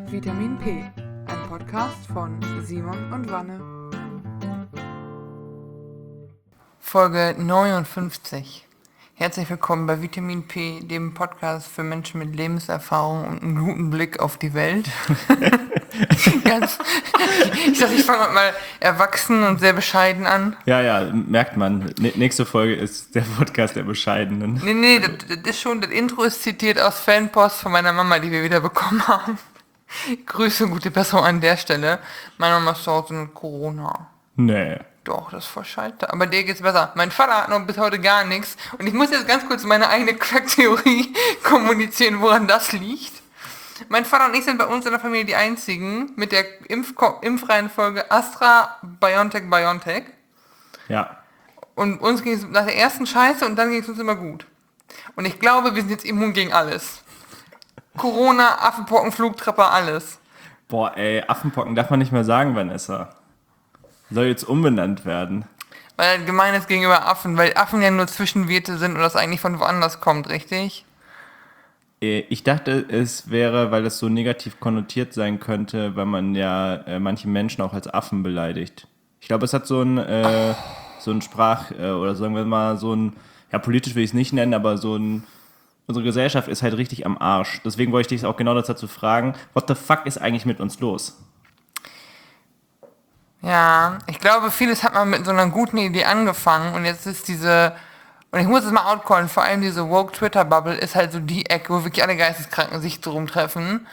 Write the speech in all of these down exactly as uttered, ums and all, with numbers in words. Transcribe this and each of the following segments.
Vitamin P, ein Podcast von Simon und Wanne. Folge neunundfünfzig. Herzlich willkommen bei Vitamin P, dem Podcast für Menschen mit Lebenserfahrung und einem guten Blick auf die Welt. Ganz, ich dachte, ich fange mal erwachsen und sehr bescheiden an. Ja, ja, merkt man. N- nächste Folge ist der Podcast der Bescheidenen. Nee, nee, das, das ist schon, das Intro ist zitiert aus Fanpost von meiner Mama, die wir wieder bekommen haben. Grüße, gute Besserung an der Stelle. Meine Mama ist zu Hause mit Corona. Nee. Doch, das ist voll scheiße. Aber dir geht's besser. Mein Vater hat noch bis heute gar nichts. Und ich muss jetzt ganz kurz meine eigene Crack-Theorie kommunizieren, woran das liegt. Mein Vater und ich sind bei uns in der Familie die einzigen mit der Impf- Impfreihenfolge Astra, BioNTech, BioNTech. Ja. Und uns ging es nach der ersten Scheiße und dann ging es uns immer gut. Und ich glaube, wir sind jetzt immun gegen alles. Corona, Affenpocken, Flugtrepper, alles. Boah, ey, Affenpocken darf man nicht mehr sagen, Vanessa. Soll jetzt umbenannt werden. Weil er gemein ist gegenüber Affen, weil Affen ja nur Zwischenwirte sind und das eigentlich von woanders kommt, richtig? Äh, Ich dachte, es wäre, weil es so negativ konnotiert sein könnte, weil man ja äh, manche Menschen auch als Affen beleidigt. Ich glaube, es hat so ein, äh, so ein Sprach- äh, oder sagen wir mal so ein, ja, politisch will ich es nicht nennen, aber so ein, unsere Gesellschaft ist halt richtig am Arsch. Deswegen wollte ich dich auch genau dazu fragen, what the fuck ist eigentlich mit uns los? Ja, ich glaube, vieles hat man mit so einer guten Idee angefangen und jetzt ist diese, und ich muss es mal outcallen, vor allem diese Woke-Twitter-Bubble ist halt so die Ecke, wo wirklich alle Geisteskranken sich so rumtreffen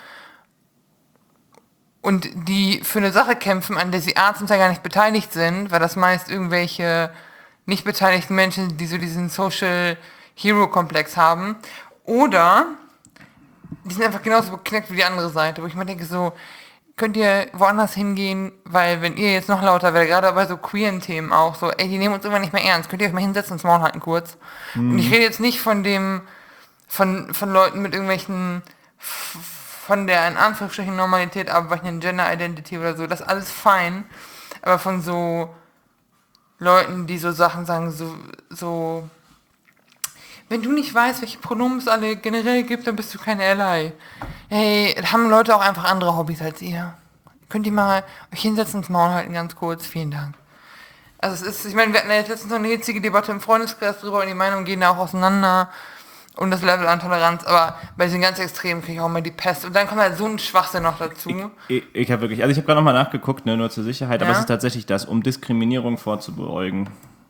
und die für eine Sache kämpfen, an der sie A zum Teil gar nicht beteiligt sind, weil das meist irgendwelche nicht beteiligten Menschen, die so diesen Social-Hero-Komplex haben, oder die sind einfach genauso beknackt wie die andere Seite, wo ich mir denke so, könnt ihr woanders hingehen, weil wenn ihr jetzt noch lauter werdet, gerade bei so queeren Themen auch, so, ey, die nehmen uns irgendwann nicht mehr ernst, könnt ihr euch mal hinsetzen und das Maul halten kurz. Mhm. Und ich rede jetzt nicht von dem, von, von Leuten mit irgendwelchen, f- von der in Anführungsstrichen Normalität abweichenden Gender Identity oder so, das ist alles fein, aber von so Leuten, die so Sachen sagen, so, so, wenn du nicht weißt, welche Pronomen es alle generell gibt, dann bist du kein Ally. Hey, haben Leute auch einfach andere Hobbys als ihr. Könnt ihr mal euch hinsetzen und das Maul halten, ganz kurz. Vielen Dank. Also es ist, ich meine, wir hatten ja jetzt letztens noch eine hitzige Debatte im Freundeskreis drüber und die Meinungen gehen da auch auseinander und das Level an Toleranz, aber bei diesen ganz Extremen kriege ich auch mal die Pest und dann kommt halt so ein Schwachsinn noch dazu. Ich, ich, ich habe wirklich, also ich habe gerade nochmal nachgeguckt, ne, nur zur Sicherheit, aber Ja? es ist tatsächlich das, um Diskriminierung vorzubeugen.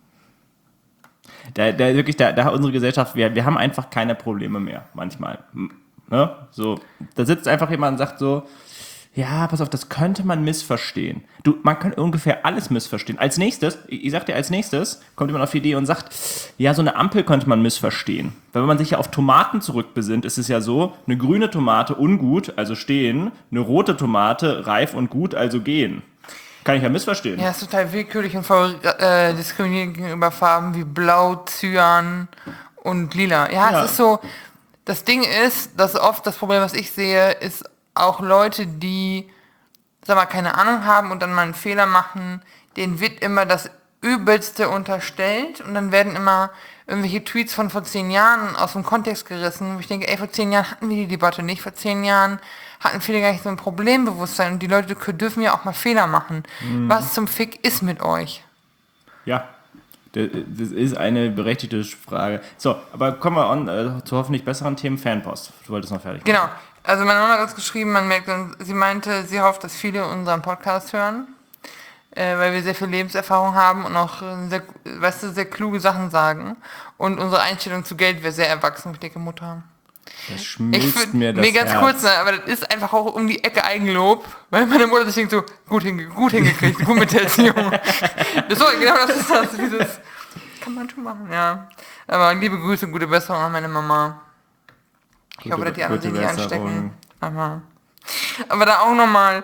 Da, da wirklich, da, da hat unsere Gesellschaft, wir, wir haben einfach keine Probleme mehr, manchmal. Ne? So, da sitzt einfach jemand und sagt so, ja, pass auf, das könnte man missverstehen. Du, man kann ungefähr alles missverstehen. Als nächstes, ich, ich sag dir, als nächstes kommt jemand auf die Idee und sagt, ja, so eine Ampel könnte man missverstehen. Weil wenn man sich ja auf Tomaten zurückbesinnt, ist es ja so, eine grüne Tomate ungut, also stehen, eine rote Tomate reif und gut, also gehen. Kann ich ja missverstehen. Ja, das ist total willkürlich und voll äh, diskriminierend gegenüber Farben wie Blau, Cyan und Lila. Ja, Ja. es ist so, das Ding ist, dass oft das Problem, was ich sehe, ist auch Leute, die, sag mal, keine Ahnung haben und dann mal einen Fehler machen, denen wird immer das Übelste unterstellt und dann werden immer irgendwelche Tweets von vor zehn Jahren aus dem Kontext gerissen, wo ich denke, ey, vor zehn Jahren hatten wir die Debatte nicht, vor zehn Jahren hatten viele gar nicht so ein Problembewusstsein und die Leute dürfen ja auch mal Fehler machen. Mhm. Was zum Fick ist mit euch? Ja, das ist eine berechtigte Frage. So, aber kommen wir on, äh, zu hoffentlich besseren Themen. Fanpost. Du wolltest noch fertig machen. Genau. Also meine Mama hat uns geschrieben, man merkt, sie meinte, sie hofft, dass viele unseren Podcast hören, äh, weil wir sehr viel Lebenserfahrung haben und auch sehr, weißt du, sehr kluge Sachen sagen. Und unsere Einstellung zu Geld wäre sehr erwachsen. Ich denke, Mutter. Das schmilzt Ich find, mir das mir ganz Herz. kurz, ne, aber das ist einfach auch um die Ecke Eigenlob, weil meine Mutter sich denkt so, gut, hinge gut hingekriegt, gut mit der Erziehung. Das war genau das ist das, dieses, kann man schon machen, ja. Aber liebe Grüße und gute Besserung an meine Mama. Ich Gute, hoffe, dass die anderen sich gute nicht Besserung. anstecken. Aber, aber da auch nochmal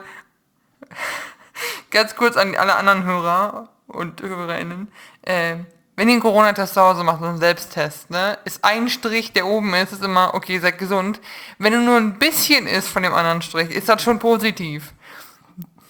ganz kurz an alle anderen Hörer und HörerInnen. Äh, wenn ihr einen Corona-Test zu Hause macht, so einen Selbsttest, ne, ist ein Strich, der oben ist, ist immer, okay, seid gesund. Wenn er nur ein bisschen ist von dem anderen Strich, ist das schon positiv.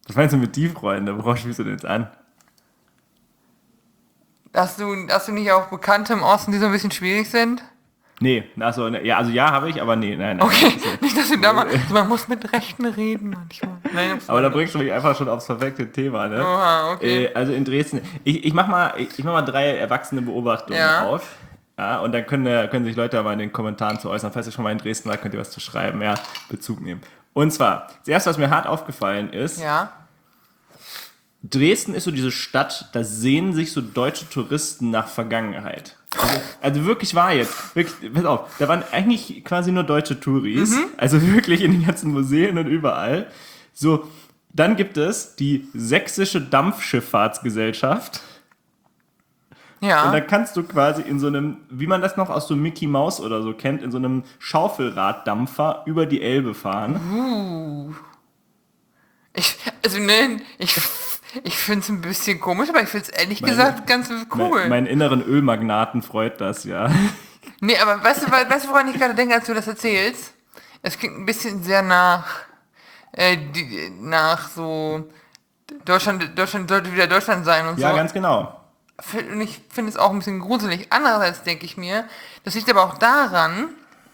Was meinst du mit die Freunde? Worauf spielst du denn jetzt an? Hast du, hast du nicht auch Bekannte im Osten, die so ein bisschen schwierig sind? Nee, achso, ne, ja, also ja, habe ich, aber nee, nein, nein. Okay, Also, nicht, dass du da mal... Man muss mit Rechten reden manchmal. Nein, aber da bringst du mich einfach schon aufs perfekte Thema, ne? Oha, okay. Äh, also in Dresden, ich, ich mach mal, ich, ich mach mal drei erwachsene Beobachtungen Ja. auf. Ja, und dann können, äh, können sich Leute mal in den Kommentaren zu äußern. Falls ihr schon mal in Dresden wart, könnt ihr was zu schreiben, ja, Bezug nehmen. Und zwar, das erste, was mir hart aufgefallen ist, Ja. Dresden ist so diese Stadt, da sehnen sich so deutsche Touristen nach Vergangenheit. Also, also wirklich war jetzt, wirklich, pass auf, da waren eigentlich quasi nur deutsche Touris, Mhm. also wirklich in den ganzen Museen und überall. So, dann gibt es die Sächsische Dampfschifffahrtsgesellschaft. Ja. Und da kannst du quasi in so einem, wie man das noch aus so Mickey Mouse oder so kennt, in so einem Schaufelraddampfer über die Elbe fahren. Ich, also ne, ich, ich finde es ein bisschen komisch, aber ich finde es ehrlich Meine- gesagt ganz cool. Mein, meinen inneren Ölmagnaten freut das, ja. Nee, aber weißt du, weißt du, woran ich gerade denke, als du das erzählst? Es klingt ein bisschen sehr nach, äh, die, nach so, Deutschland, Deutschland sollte wieder Deutschland sein und Ja, so. ganz genau. Und ich finde es auch ein bisschen gruselig. Andererseits denke ich mir, das liegt aber auch daran,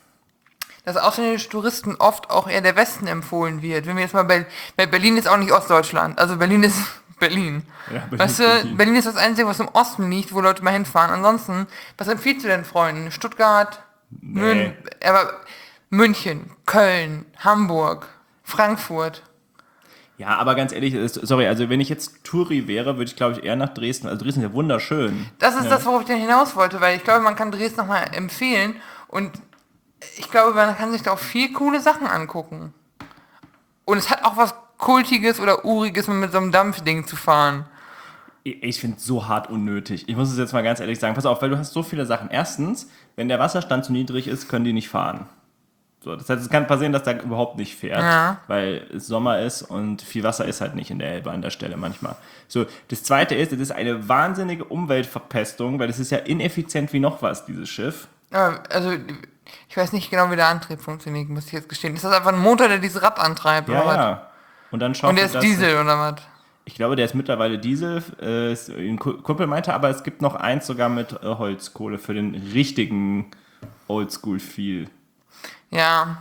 dass ausländische Touristen oft auch eher der Westen empfohlen wird. Wenn wir jetzt mal bei, bei Berlin ist auch nicht Ostdeutschland, also Berlin ist Berlin. Ja, Berlin weißt ist du, Berlin. Berlin ist das Einzige, was im Osten liegt, wo Leute mal hinfahren. Ansonsten, was empfiehlst du denn Freunden? Stuttgart, Mün aber München, Köln, Hamburg, Frankfurt. Ja, aber ganz ehrlich, ist- sorry, also wenn ich jetzt Touri wäre, würde ich glaube ich eher nach Dresden. Also Dresden ist ja wunderschön. Das ist Ja. das, worauf ich denn hinaus wollte, weil ich glaube, man kann Dresden nochmal empfehlen und ich glaube, man kann sich da auch viel coole Sachen angucken. Und es hat auch was Kultiges oder Uriges, mit so einem Dampfding zu fahren. Ich, ich finde es so hart unnötig. Ich muss es jetzt mal ganz ehrlich sagen. Pass auf, weil du hast so viele Sachen. Erstens, wenn der Wasserstand zu niedrig ist, können die nicht fahren. So, das heißt, es kann passieren, dass der überhaupt nicht fährt, Ja. weil es Sommer ist und viel Wasser ist halt nicht in der Elbe an der Stelle manchmal. So, das Zweite ist, es ist eine wahnsinnige Umweltverpestung, weil es ist ja ineffizient wie noch was, dieses Schiff. Aber, also, ich weiß nicht genau, wie der Antrieb funktioniert, muss ich jetzt gestehen. Ist das einfach ein Motor, der dieses Rad antreibt, Ja, oder was? ja. Und dann schaut Und der ist Diesel, oder was? Ich glaube, der ist mittlerweile Diesel. Äh, ist- ein Ku- Kumpel meinte, aber es gibt noch eins sogar mit äh, Holzkohle für den richtigen Oldschool-Feel. Ja.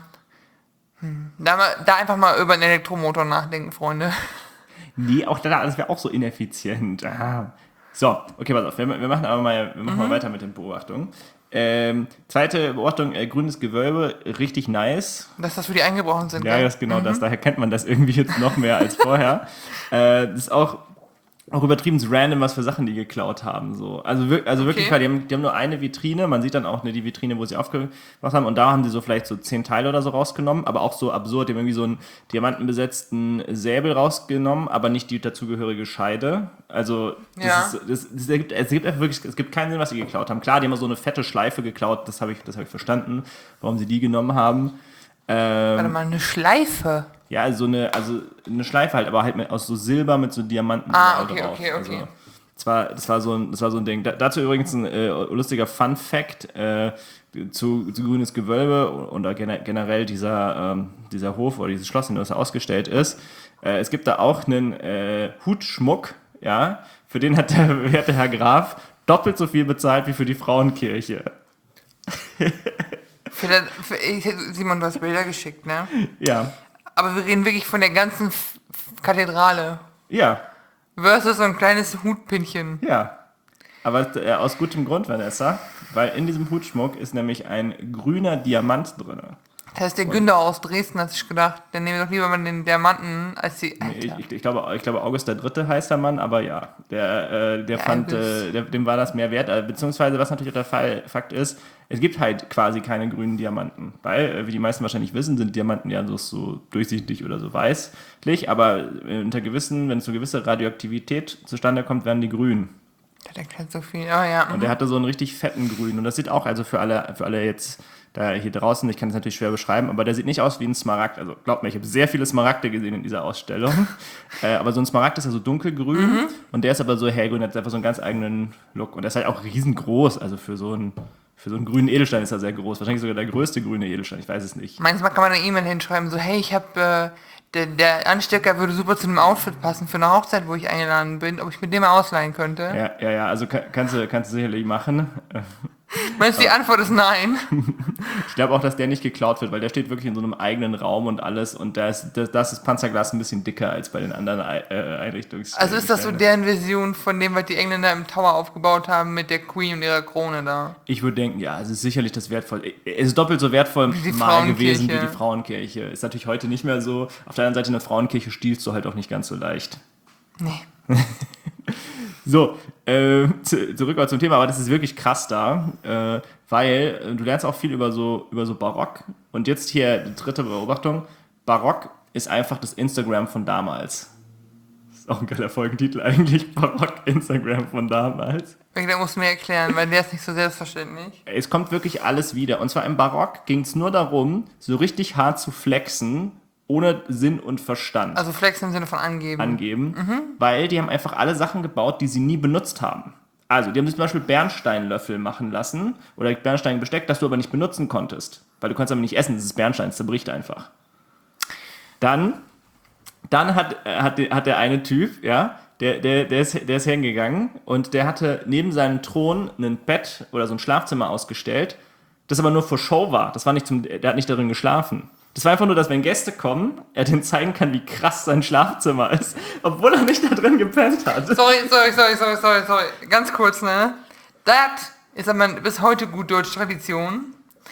Hm. Da, mal- da einfach mal über einen Elektromotor nachdenken, Freunde. Nee, auch da, das wäre auch so ineffizient. Ah. So, okay, pass auf, wir, wir machen aber mal, wir machen mal weiter mit den Beobachtungen. Ähm, zweite Beobachtung, äh, grünes Gewölbe, richtig nice. Dass das für die eingebrochen sind. Ja, gell? das ist genau das, daher kennt man das irgendwie jetzt noch mehr als vorher. äh, das ist auch, auch übertrieben random, was für Sachen die geklaut haben. So. Also, wir, also wirklich, Okay. weil die haben, die haben nur eine Vitrine, man sieht dann auch ne, die Vitrine, wo sie aufgemacht haben und da haben sie so vielleicht so zehn Teile oder so rausgenommen, aber auch so absurd, die haben irgendwie so einen diamantenbesetzten Säbel rausgenommen, aber nicht die dazugehörige Scheide. Also das Ja. ist, das, das ergibt, es gibt einfach wirklich, es gibt keinen Sinn, was sie geklaut haben. Klar, die haben so eine fette Schleife geklaut, das habe ich, das hab ich verstanden, warum sie die genommen haben. Ähm, Warte mal, eine Schleife. ja, also so eine, also eine Schleife halt, aber halt mit, aus so Silber mit so Diamanten Ah, drauf. okay, okay, okay. Also, das, war, das, war so ein, das war so ein Ding. Da, dazu übrigens ein äh, lustiger Fun-Fact äh, zu, zu Grünes Gewölbe und da gener- generell dieser, ähm, dieser Hof oder dieses Schloss, in dem das ausgestellt ist. Äh, es gibt da auch einen äh, Hutschmuck, ja, für den hat der werte Herr Graf doppelt so viel bezahlt wie für die Frauenkirche. Für das, für, ich, Simon, du hast Bilder geschickt, ne? Ja, Aber wir reden wirklich von der ganzen F F Kathedrale. ja, Versus so ein kleines Hutpinchen. ja. Aber äh, aus gutem Grund, Vanessa, weil in diesem Hutschmuck ist nämlich ein grüner Diamant drin. Das heißt, der Günther aus Dresden hat sich gedacht, dann nehmen wir doch lieber mal den Diamanten als die. Ich, Alter. ich, ich, glaube, ich glaube, August der Dritte heißt der Mann, aber ja, der, äh, der fand, August. äh, der, dem war das mehr wert. Äh, beziehungsweise, was natürlich auch der Fall, Fakt ist, es gibt halt quasi keine grünen Diamanten. Weil, äh, wie die meisten wahrscheinlich wissen, sind Diamanten ja so, so durchsichtig oder so weißlich, aber äh, unter gewissen, wenn so gewisse Radioaktivität zustande kommt, werden die grün. Der denkt halt so viel. Oh ja. Und der hatte so einen richtig fetten Grün. Und das sieht auch, also für alle, für alle jetzt da hier draußen, ich kann es natürlich schwer beschreiben, aber der sieht nicht aus wie ein Smaragd. Also glaubt mir, ich habe sehr viele Smaragde gesehen in dieser Ausstellung. äh, aber so ein Smaragd ist ja so dunkelgrün Mhm. und der ist aber so hellgrün, hat einfach so einen ganz eigenen Look. Und der ist halt auch riesengroß. Also für so einen, für so einen grünen Edelstein ist er sehr groß. Wahrscheinlich sogar der größte grüne Edelstein, ich weiß es nicht. Manchmal kann man eine E-Mail hinschreiben, so, hey, ich habe äh, der, der Anstecker würde super zu einem Outfit passen für eine Hochzeit, wo ich eingeladen bin, ob ich mit dem mal ausleihen könnte. Ja, ja, ja, also kann, kannst, du, kannst du sicherlich machen. Meinst du, die Antwort ist nein? Ich glaube auch, dass der nicht geklaut wird, weil der steht wirklich in so einem eigenen Raum und alles und da ist das, das ist Panzerglas ein bisschen dicker als bei den anderen äh, Einrichtungs. Also ist das so deren Version von dem, was die Engländer im Tower aufgebaut haben mit der Queen und ihrer Krone da? Ich würde denken, ja, es ist sicherlich das wertvoll. Es ist doppelt so wertvoll Wie die mal gewesen wie Frauenkirche. die Frauenkirche. Ist natürlich heute nicht mehr so. Auf der anderen Seite, eine Frauenkirche stiehlst du halt auch nicht ganz so leicht. Nee. So, äh, zu, zurück mal zum Thema, aber das ist wirklich krass da, äh, weil äh, du lernst auch viel über so, über so Barock. Und jetzt hier die dritte Beobachtung. Barock ist einfach das Instagram von damals. Das ist auch ein geiler Folgentitel eigentlich. Barock Instagram von damals. Der muss mir erklären, weil der ist nicht so selbstverständlich. Es kommt wirklich alles wieder. Und zwar im Barock ging es nur darum, so richtig hart zu flexen, ohne Sinn und Verstand. Also Flex im Sinne von angeben. angeben, weil die haben einfach alle Sachen gebaut, die sie nie benutzt haben. Also, die haben sich zum Beispiel Bernsteinlöffel machen lassen oder Bernsteinbesteck, das du aber nicht benutzen konntest, weil du kannst aber nicht essen, das ist Bernstein, es zerbricht einfach. Dann, dann hat, äh, hat, hat der eine Typ, ja, der, der, der, ist, der ist hingegangen und der hatte neben seinem Thron ein Bett oder so ein Schlafzimmer ausgestellt, das aber nur für Show war. Das war nicht zum, der hat nicht darin geschlafen. Das war einfach nur, dass wenn Gäste kommen, er denen zeigen kann, wie krass sein Schlafzimmer ist, obwohl er nicht da drin gepennt hat. Sorry, sorry, sorry, sorry, sorry, sorry. Ganz kurz, ne? Das ist aber bis heute gut deutsche Tradition.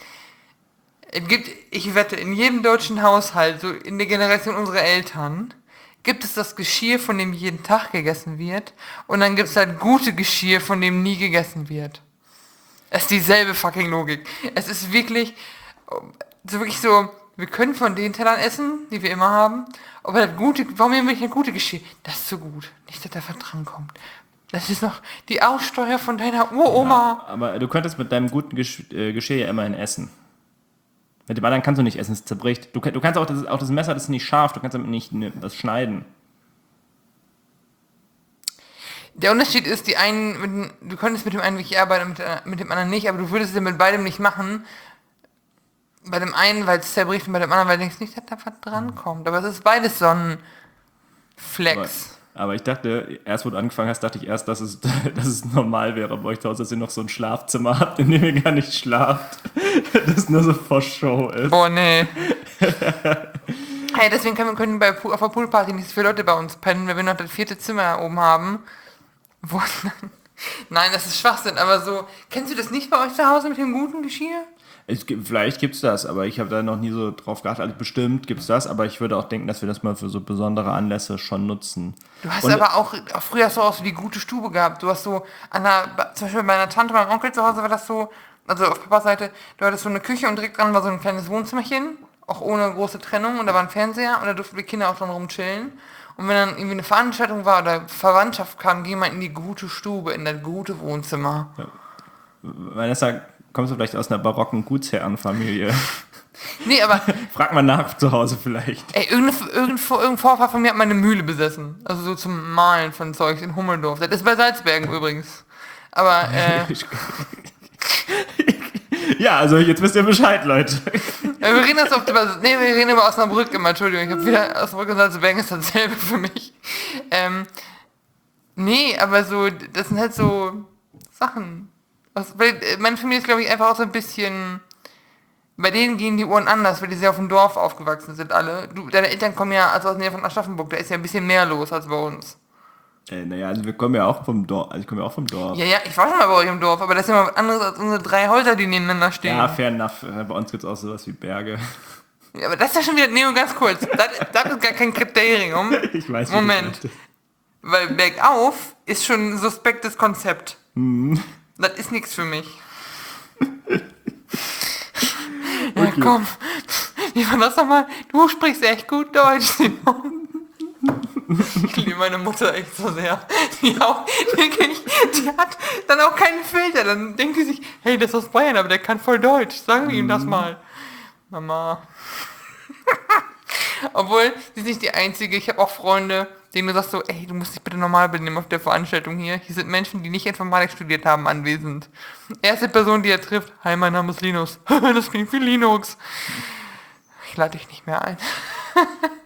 Es gibt, ich wette, in jedem deutschen Haushalt, so in der Generation unserer Eltern, gibt es das Geschirr, von dem jeden Tag gegessen wird. Und dann gibt es halt gute Geschirr, von dem nie gegessen wird. Es ist dieselbe fucking Logik. Es ist wirklich, so wirklich so, wir können von den Tellern essen, die wir immer haben, aber das gute, warum nehmen wir nicht eine gute Geschirr? Das ist so gut. Nicht, dass da was drankommt. Das ist noch die Aussteuer von deiner Uroma. Ja, aber du könntest mit deinem guten Gesch äh, Geschirr ja immerhin essen. Mit dem anderen kannst du nicht essen, es zerbricht. Du, du kannst auch das, auch das Messer, das ist nicht scharf, du kannst damit nicht ne, das schneiden. Der Unterschied ist, die einen, mit, du könntest mit dem einen wirklich arbeiten und mit, mit dem anderen nicht, aber du würdest es ja mit beidem nicht machen. Bei dem einen, weil es zerbricht und bei dem anderen, weil du denkst nicht, dass da was drankommt. Aber es ist beides so ein Flex. Aber, aber ich dachte, erst wo du angefangen hast, dachte ich erst, dass es, dass es normal wäre bei euch zu Hause, dass ihr noch so ein Schlafzimmer habt, in dem ihr gar nicht schlaft. Das nur so vor Show ist. Boah, nee. Hey, deswegen können wir können bei, auf der Poolparty nicht so viele Leute bei uns pennen, weil wir noch das vierte Zimmer oben haben. Wo, nein, das ist Schwachsinn, aber so, kennst du das nicht bei euch zu Hause mit dem guten Geschirr? Es gibt, vielleicht gibt es das, aber ich habe da noch nie so drauf geachtet. Also bestimmt gibt es das, aber ich würde auch denken, dass wir das mal für so besondere Anlässe schon nutzen. Du hast Und aber auch, auch früher hast du auch so die gute Stube gehabt. Du hast so, an der, zum Beispiel bei meiner Tante, meinem Onkel zu Hause war das so, also auf Papas Seite, du hattest so eine Küche und direkt dran war so ein kleines Wohnzimmerchen, auch ohne große Trennung, und da war ein Fernseher und da durften wir Kinder auch dran rumchillen. Und wenn dann irgendwie eine Veranstaltung war oder Verwandtschaft kam, ging man in die gute Stube, in das gute Wohnzimmer. Vanessa, kommst du vielleicht aus einer barocken Gutsherrenfamilie? Nee, aber, Frag mal nach zu Hause vielleicht. ey, irgendein, irgendein, irgendein Vorfahr von mir hat mal eine Mühle besessen. Also so zum Malen von Zeugs in Hummeldorf. Das ist bei Salzbergen übrigens. Aber, äh, Ja, also jetzt wisst ihr Bescheid, Leute. ja, wir reden jetzt oft über, nee, wir reden über Osnabrück immer, Entschuldigung, ich habe wieder Osnabrück und Salzbergen ist dasselbe für mich. Ähm, nee, aber so, das sind halt so Sachen. Also, weil, meine Familie ist, glaube ich, einfach auch so ein bisschen, bei denen gehen die Uhren anders, weil die sehr auf dem Dorf aufgewachsen sind alle. Du, deine Eltern kommen ja also aus der Nähe von Aschaffenburg, da ist ja ein bisschen mehr los als bei uns. Äh, naja, also wir kommen ja auch vom Dorf. Also ich komme ja auch vom Dorf. Ja, ja, ich war schon mal bei euch im Dorf, aber das ist ja mal was anderes als unsere drei Häuser, die nebeneinander stehen. Ja, fair enough. Äh, Bei uns gibt es auch sowas wie Berge. Ja, aber das ist ja schon wieder, nee, nur ganz kurz, das, das ist gar kein Kriterium. Ich weiß, wie Moment. du Weil bergauf ist schon ein suspektes Konzept. Hm. Das ist nichts für mich. Okay. Ja, komm. Wie war das nochmal? Du sprichst echt gut Deutsch, Simon. Ich liebe meine Mutter echt so sehr. Die auch, wirklich, die hat dann auch keinen Filter. Dann denkt sie sich, hey, das ist aus Bayern, aber der kann voll Deutsch. Sagen wir ihm das mal. Mama. Obwohl, sie ist nicht die Einzige. Ich habe auch Freunde, denen du sagst so, ey, du musst dich bitte normal benehmen auf der Veranstaltung hier. Hier sind Menschen, die nicht Informatik studiert haben, anwesend. Erste Person, die er trifft, hi, mein Name ist Linus. Das klingt wie Linux. Ich lade dich nicht mehr ein.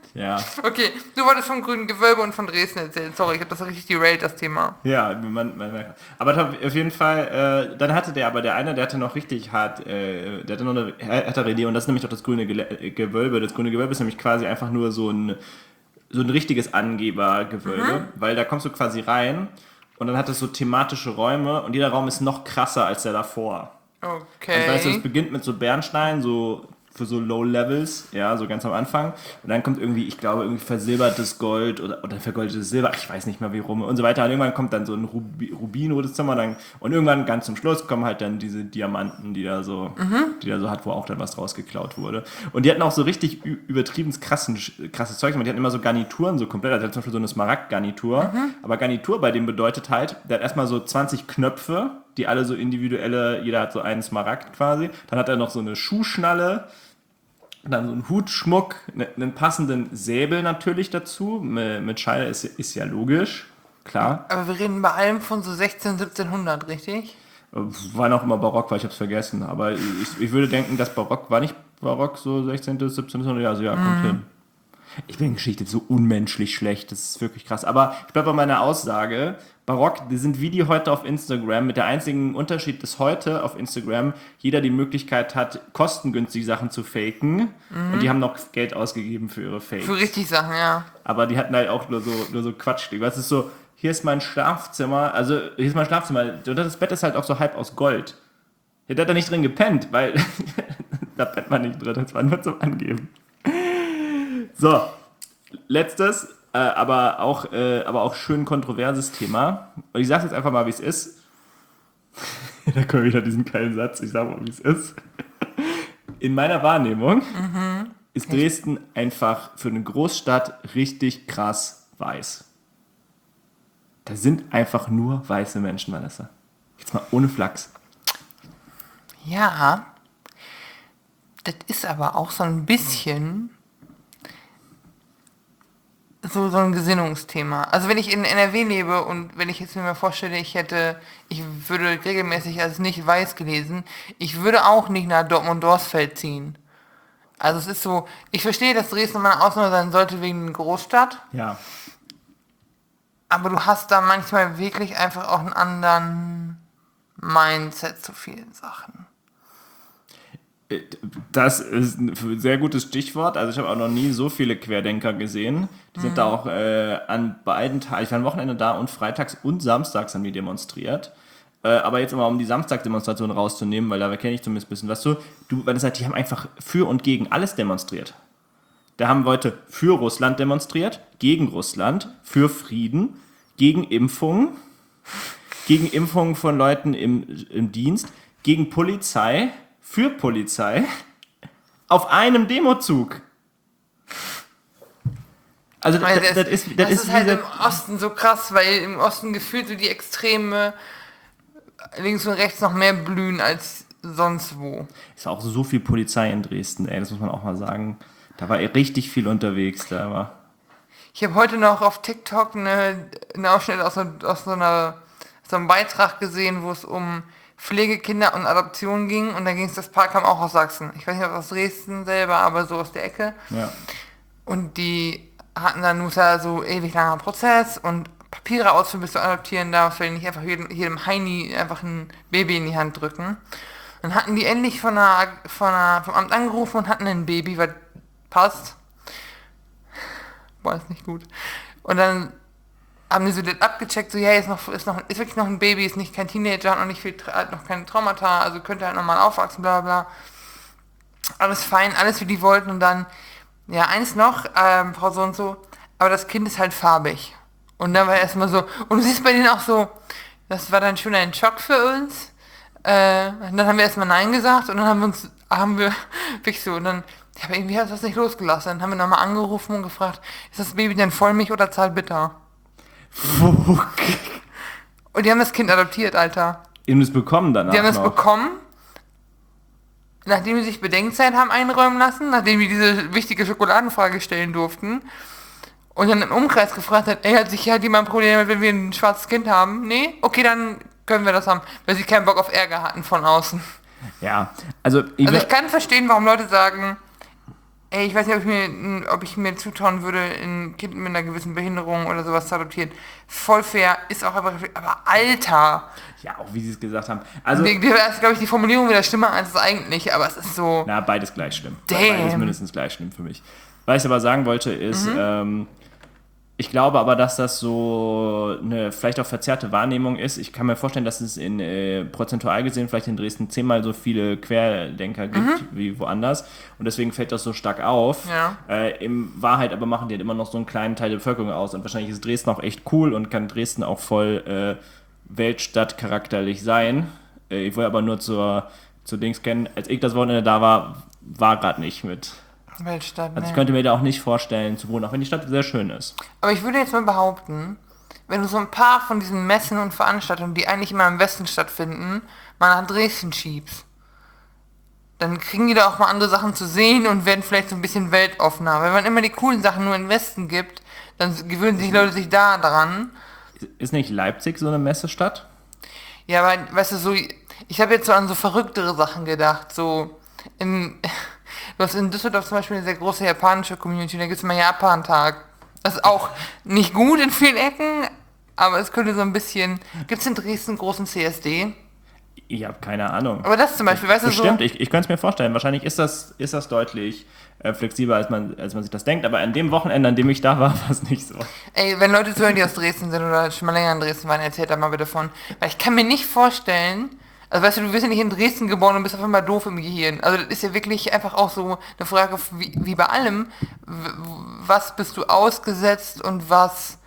Ja. Okay, du wolltest vom grünen Gewölbe und von Dresden erzählen. Sorry, ich habe das richtig derailed, das Thema. Ja, man, man merkt. Aber auf jeden Fall, äh, dann hatte der aber der eine, der hatte noch richtig hart, äh, der hatte noch eine härtere Idee und das ist nämlich auch das grüne Gele- Gewölbe. Das grüne Gewölbe ist nämlich quasi einfach nur so ein, so ein richtiges Angebergewölbe, mhm. weil da kommst du quasi rein und dann hat es so thematische Räume und jeder Raum ist noch krasser als der davor. Okay. Also weißt du, es beginnt mit so Bernstein, so für so Low Levels, ja, so ganz am Anfang. Und dann kommt irgendwie, ich glaube, irgendwie versilbertes Gold oder, oder vergoldetes Silber, ich weiß nicht mehr wie rum und so weiter. Und irgendwann kommt dann so ein Rubi, rubinrotes Zimmer dann, und irgendwann ganz zum Schluss kommen halt dann diese Diamanten, die da so, mhm. die da so hat, wo auch dann was draus geklaut wurde. Und die hatten auch so richtig übertrieben krassen, krasses Zeug. Die hatten immer so Garnituren, so komplett, also zum Beispiel so eine Smaragd-Garnitur. Mhm. Aber Garnitur bei dem bedeutet halt, der hat erstmal so zwanzig Knöpfe, die alle so individuelle, jeder hat so einen Smaragd quasi. Dann hat er noch so eine Schuhschnalle, dann so einen Hutschmuck, einen passenden Säbel natürlich dazu. Mit Scheide ist, ist ja logisch, klar. Aber wir reden bei allem von so sechzehnhundert, siebzehnhundert, richtig? War noch immer Barock, weil ich habe es vergessen. Aber ich, ich würde denken, das Barock war nicht Barock, so sechzehnhundert, siebzehnhundert, also ja, kommt mm. hin. Ich bin in Geschichte so unmenschlich schlecht, das ist wirklich krass. Aber ich bleibe bei meiner Aussage, Barock, die sind wie die heute auf Instagram, mit der einzigen Unterschied, dass heute auf Instagram jeder die Möglichkeit hat, kostengünstig Sachen zu faken. Mhm. Und die haben noch Geld ausgegeben für ihre Fakes. Für richtig Sachen, ja. Aber die hatten halt auch nur so, nur so Quatsch. Was ist so, hier ist mein Schlafzimmer, also hier ist mein Schlafzimmer, das Bett ist halt auch so halb aus Gold. Hier hat er nicht drin gepennt, weil da pennt man nicht drin, das war nur zum Angeben. So, letztes, äh, aber, auch, äh, aber auch schön kontroverses Thema. Und ich sage jetzt einfach mal, wie es ist. Da kommt wieder diesen geilen Satz, ich sage mal, wie es ist. In meiner Wahrnehmung mhm. ist Dresden einfach für eine Großstadt richtig krass weiß. Da sind einfach nur weiße Menschen, Vanessa. Jetzt mal ohne Flachs. Ja, das ist aber auch so ein bisschen... So, so ein Gesinnungsthema. Also wenn ich in N R W lebe und wenn ich jetzt mir mal vorstelle, ich hätte, ich würde regelmäßig als nicht weiß gelesen, ich würde auch nicht nach Dortmund-Dorsfeld ziehen. Also es ist so, ich verstehe, dass Dresden mal eine Ausnahme sein sollte wegen der Großstadt. Ja. Aber du hast da manchmal wirklich einfach auch einen anderen Mindset zu vielen Sachen. Das ist ein sehr gutes Stichwort. Also ich habe auch noch nie so viele Querdenker gesehen. Die sind mhm. da auch äh, an beiden Tagen, ich war am Wochenende da und freitags und samstags haben die demonstriert. Äh, aber jetzt immer um die Samstagsdemonstration rauszunehmen, weil da kenne ich zumindest ein bisschen was zu. Du, weil das halt, die haben einfach für und gegen alles demonstriert. Da haben Leute für Russland demonstriert, gegen Russland, für Frieden, gegen Impfungen, gegen Impfungen von Leuten im, im Dienst, gegen Polizei, für Polizei auf einem Demozug. Also das, das, das ist, das das ist, ist halt im Osten so krass, weil im Osten gefühlt so die Extreme links und rechts noch mehr blühen als sonst wo. Es war auch so viel Polizei in Dresden, ey, das muss man auch mal sagen. Da war richtig viel unterwegs. Da war. Ich habe heute noch auf TikTok eine, eine Ausschnitt aus, aus so, einer, so einem Beitrag gesehen, wo es um Pflegekinder und Adoption ging und da ging es, das Paar kam auch aus Sachsen. Ich weiß nicht, ob aus Dresden selber, aber so aus der Ecke. Ja. Und die hatten dann nur so ewig langer Prozess und Papiere ausfüllen, bis du adoptieren darfst, weil die nicht einfach jedem, jedem Heini einfach ein Baby in die Hand drücken. Dann hatten die endlich von der, von der, vom Amt angerufen und hatten ein Baby, was passt. Boah, ist nicht gut. Und dann haben die so das abgecheckt, so, ja, ist noch, ist noch, ist wirklich noch ein Baby, ist nicht kein Teenager, hat noch nicht viel, hat noch keine Traumata, also könnte halt nochmal aufwachsen, bla bla. Alles fein, alles wie die wollten und dann, ja, eins noch, ähm, Frau so und so, aber das Kind ist halt farbig. Und dann war erstmal so, und du siehst bei denen auch so, das war dann schon ein Schock für uns. Äh, und dann haben wir erstmal Nein gesagt und dann haben wir uns, haben wir wirklich so, und dann, ja, aber irgendwie hat das nicht losgelassen. Dann haben wir nochmal angerufen und gefragt, ist das Baby denn Vollmilch oder Zahlbitter? Okay. Und die haben das Kind adoptiert, Alter. Die haben es bekommen danach Die haben es noch. bekommen, nachdem sie sich Bedenkzeit haben einräumen lassen, nachdem wir diese wichtige Schokoladenfrage stellen durften. Und dann im Umkreis gefragt hat, ey, hat sich halt jemand ein Problem damit, wenn wir ein schwarzes Kind haben? Nee? Okay, dann können wir das haben. Weil sie keinen Bock auf Ärger hatten von außen. Ja, also... Ich, also ich kann verstehen, warum Leute sagen, Ey, ich weiß nicht, ob ich mir, ob ich mir zutrauen würde, ein Kind mit einer gewissen Behinderung oder sowas zu adoptieren. Voll fair, ist auch einfach, aber Alter! Ja, auch wie sie es gesagt haben. Also, Die- die- Da ist, glaube ich, die Formulierung wieder schlimmer als es eigentlich, aber es ist so, na, beides gleich schlimm. Damn. Beides mindestens gleich schlimm für mich. Was ich aber sagen wollte, ist, ähm, ich glaube aber, dass das so eine vielleicht auch verzerrte Wahrnehmung ist. Ich kann mir vorstellen, dass es in äh, prozentual gesehen vielleicht in Dresden zehnmal so viele Querdenker gibt wie woanders. Und deswegen fällt das so stark auf. Ja. Äh, in Wahrheit aber machen die halt immer noch so einen kleinen Teil der Bevölkerung aus. Und wahrscheinlich ist Dresden auch echt cool und kann Dresden auch voll äh, Weltstadt charakterlich sein. Äh, ich wollte aber nur zur, zur Dings kennen. Als ich das Wochenende da war, war gerade nicht mit. Weltstadt, Also ich ne. könnte mir da auch nicht vorstellen zu wohnen, auch wenn die Stadt sehr schön ist. Aber ich würde jetzt mal behaupten, wenn du so ein paar von diesen Messen und Veranstaltungen, die eigentlich immer im Westen stattfinden, mal nach Dresden schiebst, dann kriegen die da auch mal andere Sachen zu sehen und werden vielleicht so ein bisschen weltoffener. Wenn man immer die coolen Sachen nur im Westen gibt, dann gewöhnen sich Leute sich da dran. Ist nicht Leipzig so eine Messestadt? Ja, aber weißt du, so, ich habe jetzt so an so verrücktere Sachen gedacht, so in, du hast in Düsseldorf zum Beispiel eine sehr große japanische Community, da gibt es immer Japan-Tag. Das ist auch nicht gut in vielen Ecken, aber es könnte so ein bisschen, gibt es in Dresden einen großen C S D? Ich habe keine Ahnung. Aber das zum Beispiel, weißt du, so, Bestimmt, ich, ich könnte es mir vorstellen. Wahrscheinlich ist das, ist das deutlich äh, flexibler, als man, als man sich das denkt. Aber an dem Wochenende, an dem ich da war, war es nicht so. ey, wenn Leute zuhören, die aus Dresden sind oder schon mal länger in Dresden waren, erzählt da mal bitte von. Weil ich kann mir nicht vorstellen, also weißt du, du wirst ja nicht in Dresden geboren und bist auf einmal doof im Gehirn. Also das ist ja wirklich einfach auch so eine Frage, wie, wie bei allem, w- was bist du ausgesetzt und was,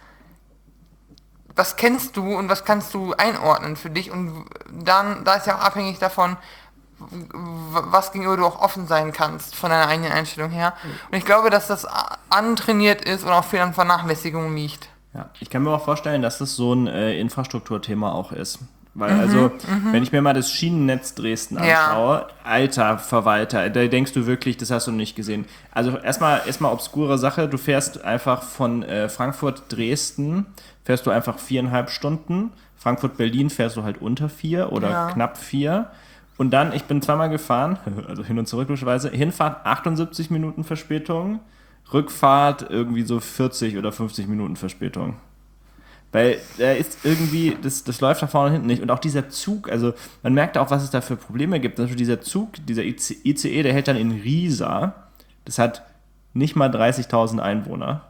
was kennst du und was kannst du einordnen für dich. Und dann, da ist ja auch abhängig davon, w- was gegenüber du auch offen sein kannst von deiner eigenen Einstellung her. Und ich glaube, dass das a- antrainiert ist und auch viel an Vernachlässigung liegt. Ja, ich kann mir auch vorstellen, dass das so ein äh, Infrastrukturthema auch ist. Weil also, wenn ich mir mal das Schienennetz Dresden Ja. anschaue, alter Verwalter, da denkst du wirklich, das hast du nicht gesehen. Also erstmal erstmal obskure Sache, du fährst einfach von äh, Frankfurt Dresden, fährst du einfach viereinhalb Stunden, Frankfurt Berlin fährst du halt unter vier oder Ja. knapp vier. Und dann, ich bin zweimal gefahren, also hin und zurück logischerweise, Hinfahrt achtundsiebzig Minuten Verspätung, Rückfahrt irgendwie so vierzig oder fünfzig Minuten Verspätung. Weil da ist irgendwie, das, das läuft da vorne und hinten nicht. Und auch dieser Zug, also man merkt auch, was es da für Probleme gibt. Also dieser Zug, dieser I C E, der hält dann in Riesa, das hat nicht mal dreißigtausend Einwohner,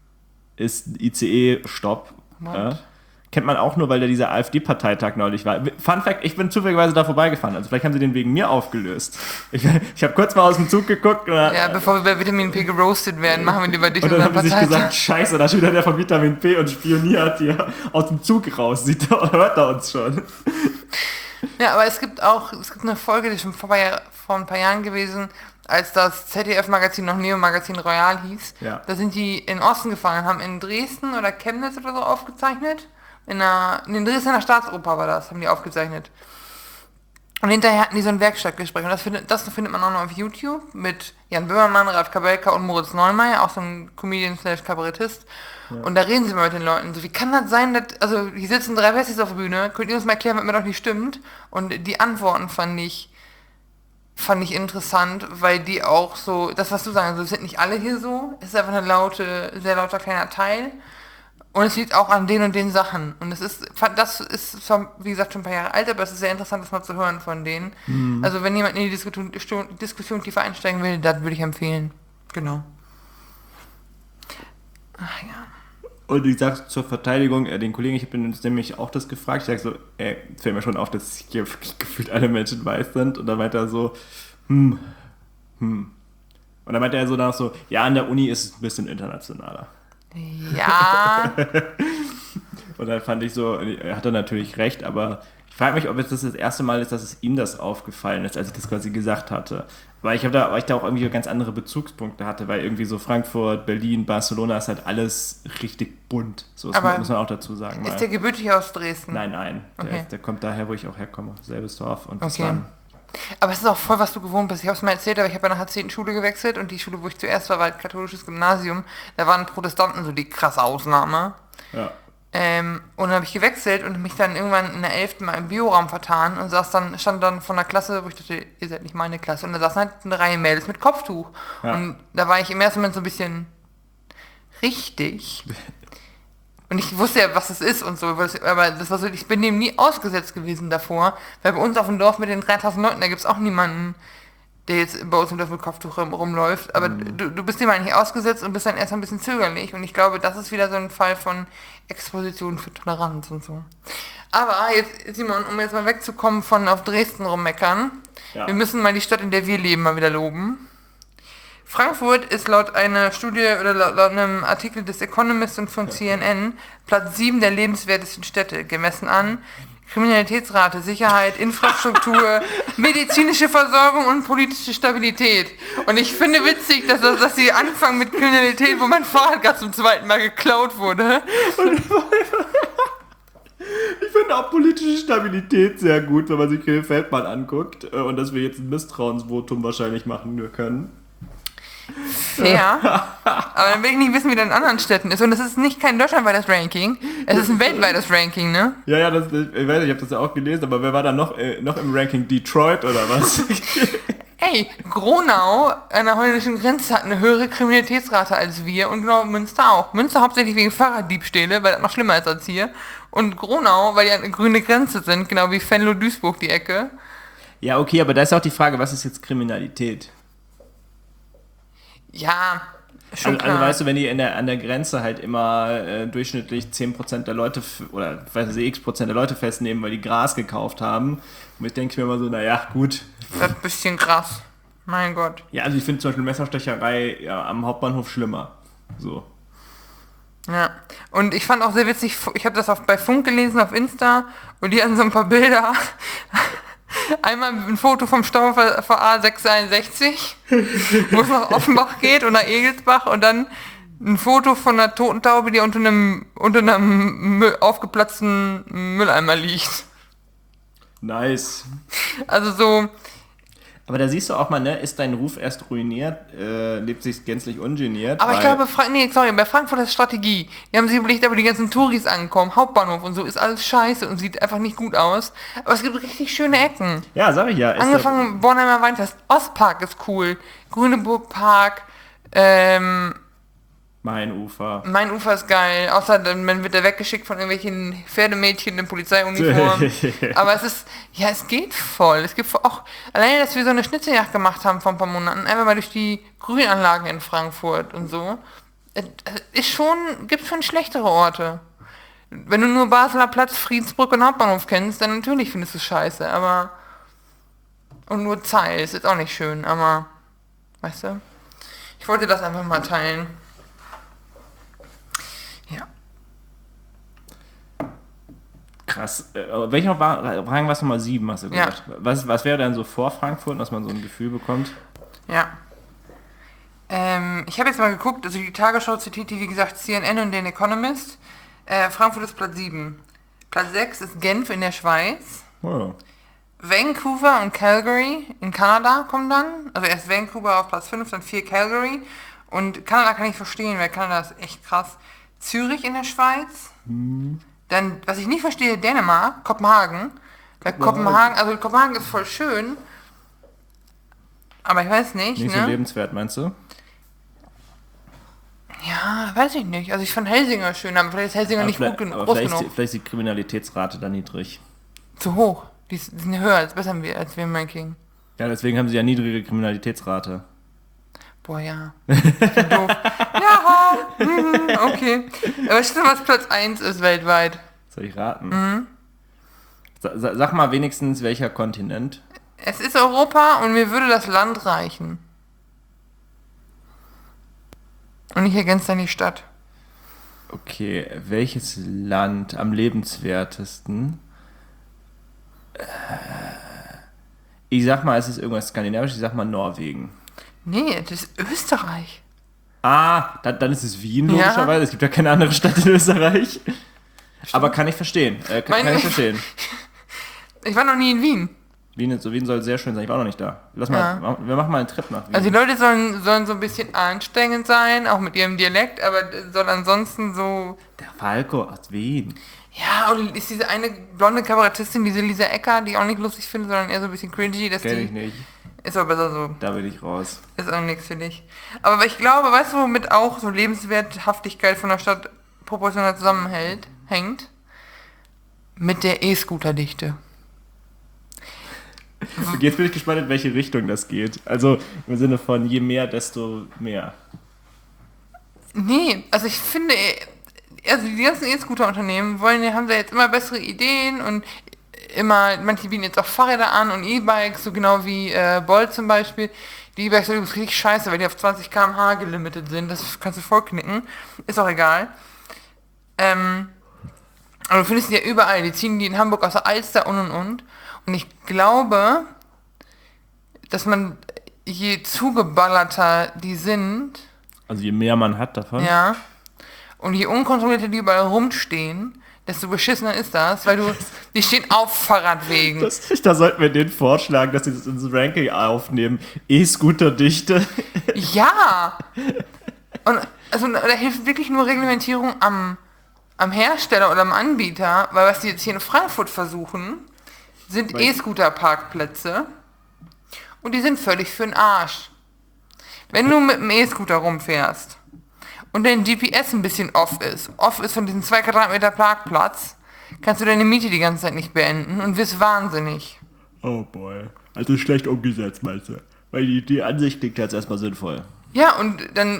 ist I C E-Stopp. Ja. Kennt man auch nur, weil da dieser AfD-Parteitag neulich war. Fun Fact, ich bin zufälligerweise da vorbeigefahren. Also vielleicht haben sie den wegen mir aufgelöst. Ich, ich habe kurz mal aus dem Zug geguckt. Und, Ja, bevor wir bei Vitamin P geroastet werden, machen wir lieber dich und und dann unseren haben sie sich Parteitag. gesagt, scheiße, da steht wieder der von Vitamin P und spioniert hier aus dem Zug raus. Sieht er, hört er uns schon. Ja, aber es gibt auch, es gibt eine Folge, die ist schon vor, ein paar- vor ein paar Jahren gewesen, als das Z D F-Magazin noch Neo-Magazin Royal hieß. Ja. Da sind die in den Osten gefahren, haben in Dresden oder Chemnitz oder so aufgezeichnet. In der, in den Dresdner Staatsoper war das, haben die aufgezeichnet. Und hinterher hatten die so ein Werkstattgespräch. Und das findet, das findet man auch noch auf YouTube mit Jan Böhmermann, Ralf Kabelka und Moritz Neumeier, auch so ein Comedian slash Kabarettist. Und da reden sie mal mit den Leuten. So, wie kann das sein, dass, also hier sitzen drei Wessis auf der Bühne, könnt ihr uns mal erklären, was mir doch nicht stimmt? Und die Antworten fand ich, fand ich interessant, weil die auch so, das was du sagst, also es sind nicht alle hier so, es ist einfach eine laute, sehr lauter kleiner Teil. Und es liegt auch an den und den Sachen. Und es ist, das ist zwar, wie gesagt, schon ein paar Jahre alt, aber es ist sehr interessant, das mal zu hören von denen. Mhm. Also wenn jemand in die Diskussion, Diskussion tiefer einsteigen will, das würde ich empfehlen. Genau. Ach ja. Und ich sag zur Verteidigung, äh, den Kollegen, ich habe nämlich auch das gefragt, ich sag so, ey, fällt mir schon auf, dass hier wirklich gefühlt alle Menschen weiß sind. Und dann meinte er so, hm, hm. Und dann meinte er so danach so, ja, an der Uni ist es ein bisschen internationaler. Ja. Und dann fand ich so, er hatte natürlich recht, aber ich frage mich, ob jetzt das das erste Mal ist, dass es ihm das aufgefallen ist, als ich das quasi gesagt hatte. Weil ich, hab da, weil ich da auch irgendwie ganz andere Bezugspunkte hatte, weil irgendwie so Frankfurt, Berlin, Barcelona ist halt alles richtig bunt. So, das Aber muss man auch dazu sagen. Ist Mal. der gebürtig aus Dresden? Nein, nein. Der, Okay. der kommt daher, wo ich auch herkomme. Selbes Dorf. Und das Okay. waren, Aber es ist auch voll, was du gewohnt bist. Ich habe es mal erzählt, aber ich habe ja nach der zehnten Schule gewechselt und die Schule, wo ich zuerst war, war ein katholisches Gymnasium. Da waren Protestanten so die krasse Ausnahme. ja. Ähm, und dann habe ich gewechselt und mich dann irgendwann in der elften Mal im Bioraum vertan und saß dann, stand dann von der Klasse, wo ich dachte, ihr seid nicht meine Klasse. Und da saßen halt eine Reihe Mädels mit Kopftuch. Ja. Und da war ich im ersten Moment so ein bisschen richtig. Und ich wusste ja, was das ist und so, aber das war so, ich bin dem nie ausgesetzt gewesen davor, weil bei uns auf dem Dorf mit den dreitausend Leuten, da gibt es auch niemanden, der jetzt bei uns im Dorf mit Kopftuch rum, rumläuft, aber mhm. du, du bist dem eigentlich ausgesetzt und bist dann erst ein bisschen zögerlich und ich glaube, das ist wieder so ein Fall von Exposition für Toleranz und so. Aber jetzt, Simon, um jetzt mal wegzukommen von auf Dresden rummeckern, ja. Wir müssen mal die Stadt, in der wir leben, mal wieder loben. Frankfurt ist laut einer Studie oder laut, laut einem Artikel des Economist und von C N N Platz sieben der lebenswertesten Städte, gemessen an Kriminalitätsrate, Sicherheit, Infrastruktur, medizinische Versorgung und politische Stabilität. Und ich finde witzig, dass, das, dass sie anfangen mit Kriminalität, wo mein Fahrrad gerade zum zweiten Mal geklaut wurde. Ich finde auch politische Stabilität sehr gut, wenn man sich Grill Feldmann anguckt und dass wir jetzt ein Misstrauensvotum wahrscheinlich machen können. Fair. Aber dann will ich nicht wissen, wie das in anderen Städten ist. Und es ist nicht kein deutschlandweites Ranking, es ist ein weltweites Ranking, ne? Ja, ja, das, ich weiß nicht, ich habe das ja auch gelesen, aber wer war da noch, äh, noch im Ranking? Detroit oder was? Ey, Gronau an der holländischen Grenze hat eine höhere Kriminalitätsrate als wir und genau Münster auch. Münster hauptsächlich wegen Fahrraddiebstähle, weil das noch schlimmer ist als hier. Und Gronau, weil die an eine grüne Grenze sind, genau wie Venlo-Duisburg die Ecke. Ja, okay, aber da ist auch die Frage, was ist jetzt Kriminalität? Ja, schon also, klar. Also weißt du, wenn die in der, an der Grenze halt immer äh, durchschnittlich zehn Prozent der Leute f- oder weiß ich, x Prozent der Leute festnehmen, weil die Gras gekauft haben. Und ich denke mir immer so, naja, gut. Das ist ein bisschen krass. Mein Gott. Ja, also ich finde zum Beispiel Messerstecherei ja, am Hauptbahnhof schlimmer. So. Ja, und ich fand auch sehr witzig, ich habe das auf, bei Funk gelesen, auf Insta, und die hatten so ein paar Bilder. Einmal ein Foto vom Stau vor A sechshunderteinundsechzig, wo es nach Offenbach geht und nach Egelsbach, und dann ein Foto von einer toten Taube, die unter einem, unter einem Müll, aufgeplatzten Mülleimer liegt. Nice. Also so... Aber da siehst du auch mal, ne, ist dein Ruf erst ruiniert, äh, lebt sich gänzlich ungeniert. Aber ich glaube, Fra- nee, sorry, bei Frankfurt ist Strategie. Die haben sich überlegt, aber die ganzen Touris ankommen, Hauptbahnhof und so, ist alles scheiße und sieht einfach nicht gut aus. Aber es gibt richtig schöne Ecken. Ja, sag ich ja. Ist Angefangen Bornheimer Weinfest, Ostpark ist cool, Grüneburg-Park, ähm... Mein Ufer. Mein Ufer ist geil, außer dann wird er weggeschickt von irgendwelchen Pferdmädchen in Polizeiuniform. Aber es ist, ja, es geht voll. Es gibt auch, alleine, dass wir so eine Schnitzeljagd gemacht haben vor ein paar Monaten, einfach mal durch die Grünanlagen in Frankfurt und so. Es ist schon, gibt schon schlechtere Orte. Wenn du nur Basler Platz, Friedensbrück und Hauptbahnhof kennst, dann natürlich findest du es scheiße, aber... Und nur Zeil, ist jetzt auch nicht schön, aber... Weißt du? Ich wollte das einfach mal teilen. Ja. Krass. Äh, welcher war, Rang war es Nummer sieben, hast du gesagt? Ja. Was, was wäre denn so vor Frankfurt, dass man so ein Gefühl bekommt? Ja. Ähm, ich habe jetzt mal geguckt, also die Tagesschau zitiert die, wie gesagt, C N N und den Economist. Äh, Frankfurt ist Platz sieben. Platz sechs ist Genf in der Schweiz. Oh. Vancouver und Calgary in Kanada kommen dann. Also erst Vancouver auf Platz fünf, dann vier Calgary. Und Kanada kann ich verstehen, weil Kanada ist echt krass. Zürich in der Schweiz. Hm. Dann, was ich nicht verstehe, Dänemark, Kopenhagen. Weil Kopenhagen, also Kopenhagen ist voll schön. Aber ich weiß nicht, Nicht ne? so lebenswert, meinst du? Ja, weiß ich nicht. Also ich fand Helsinger schön, aber vielleicht ist Helsinger Aber nicht vielleicht, gut genug, aber groß vielleicht, genug. Ist die, vielleicht ist die Kriminalitätsrate da niedrig. Zu hoch. Die, ist, die sind höher, als besser wir, als wir im Ranking. Ja, deswegen haben sie ja niedrige Kriminalitätsrate. Boah, ja. Ich bin doof. Ja, mhm, okay. Aber stimmt, was Platz eins ist weltweit. Soll ich raten? Mhm. Sa- sag mal wenigstens, welcher Kontinent? Es ist Europa und mir würde das Land reichen. Und ich ergänze dann die Stadt. Okay, welches Land am lebenswertesten? Ich sag mal, es ist irgendwas Skandinavisches, ich sag mal Norwegen. Nee, das ist Österreich. Ah, dann, dann ist es Wien, Ja. logischerweise. Es gibt ja keine andere Stadt in Österreich. Aber kann ich verstehen. Äh, kann, Meine- kann ich verstehen. Ich war noch nie in Wien. Wien, so Wien soll sehr schön sein. Ich war noch nicht da. Lass mal, Ja. wir machen mal einen Trip nach Wien. Also die Leute sollen, sollen so ein bisschen anstrengend sein, auch mit ihrem Dialekt, aber soll ansonsten so... Der Falco aus Wien. Ja, und ist diese eine blonde Kabarettistin, diese Lisa Ecker, die ich auch nicht lustig finde, sondern eher so ein bisschen cringy, dass Kenn die... ich nicht. Ist aber besser so. Da bin ich raus. Ist auch nichts für dich. Aber ich glaube, weißt du, womit auch so Lebenswerthaftigkeit von der Stadt proportional zusammenhält, hängt? Mit der E-Scooter-Dichte. Okay, jetzt bin ich gespannt, in welche Richtung das geht. Also im Sinne von je mehr, desto mehr. Nee, also ich finde, also die ganzen E-Scooter-Unternehmen wollen, haben da jetzt immer bessere Ideen und immer, manche bieten jetzt auch Fahrräder an und E-Bikes, so genau wie äh, Bolt zum Beispiel. Die E-Bikes sind übrigens richtig scheiße, weil die auf zwanzig Kilometer pro Stunde gelimitet sind. Das kannst du voll knicken. Ist auch egal. Ähm, aber du findest die ja überall. Die ziehen die in Hamburg aus der Alster und und und. Und ich glaube, dass man, je zugeballerter die sind, Also je mehr man hat davon. ja, und je unkontrollierter die überall rumstehen, desto beschissener ist das, weil du, die stehen auf Fahrradwegen. Das, da sollten wir denen vorschlagen, dass sie das ins Ranking aufnehmen. E-Scooter-Dichte. Ja! Und also da hilft wirklich nur Reglementierung am, am Hersteller oder am Anbieter, weil was die jetzt hier in Frankfurt versuchen, sind E-Scooter-Parkplätze und die sind völlig für den Arsch. Wenn du mit dem E-Scooter rumfährst und dein G P S ein bisschen off ist, off ist von diesem zwei Quadratmeter Parkplatz, kannst du deine Miete die ganze Zeit nicht beenden und wirst wahnsinnig. Oh boy. Also schlecht umgesetzt, meinst du? Weil die, die Ansicht klingt jetzt erstmal sinnvoll. Ja, und dann,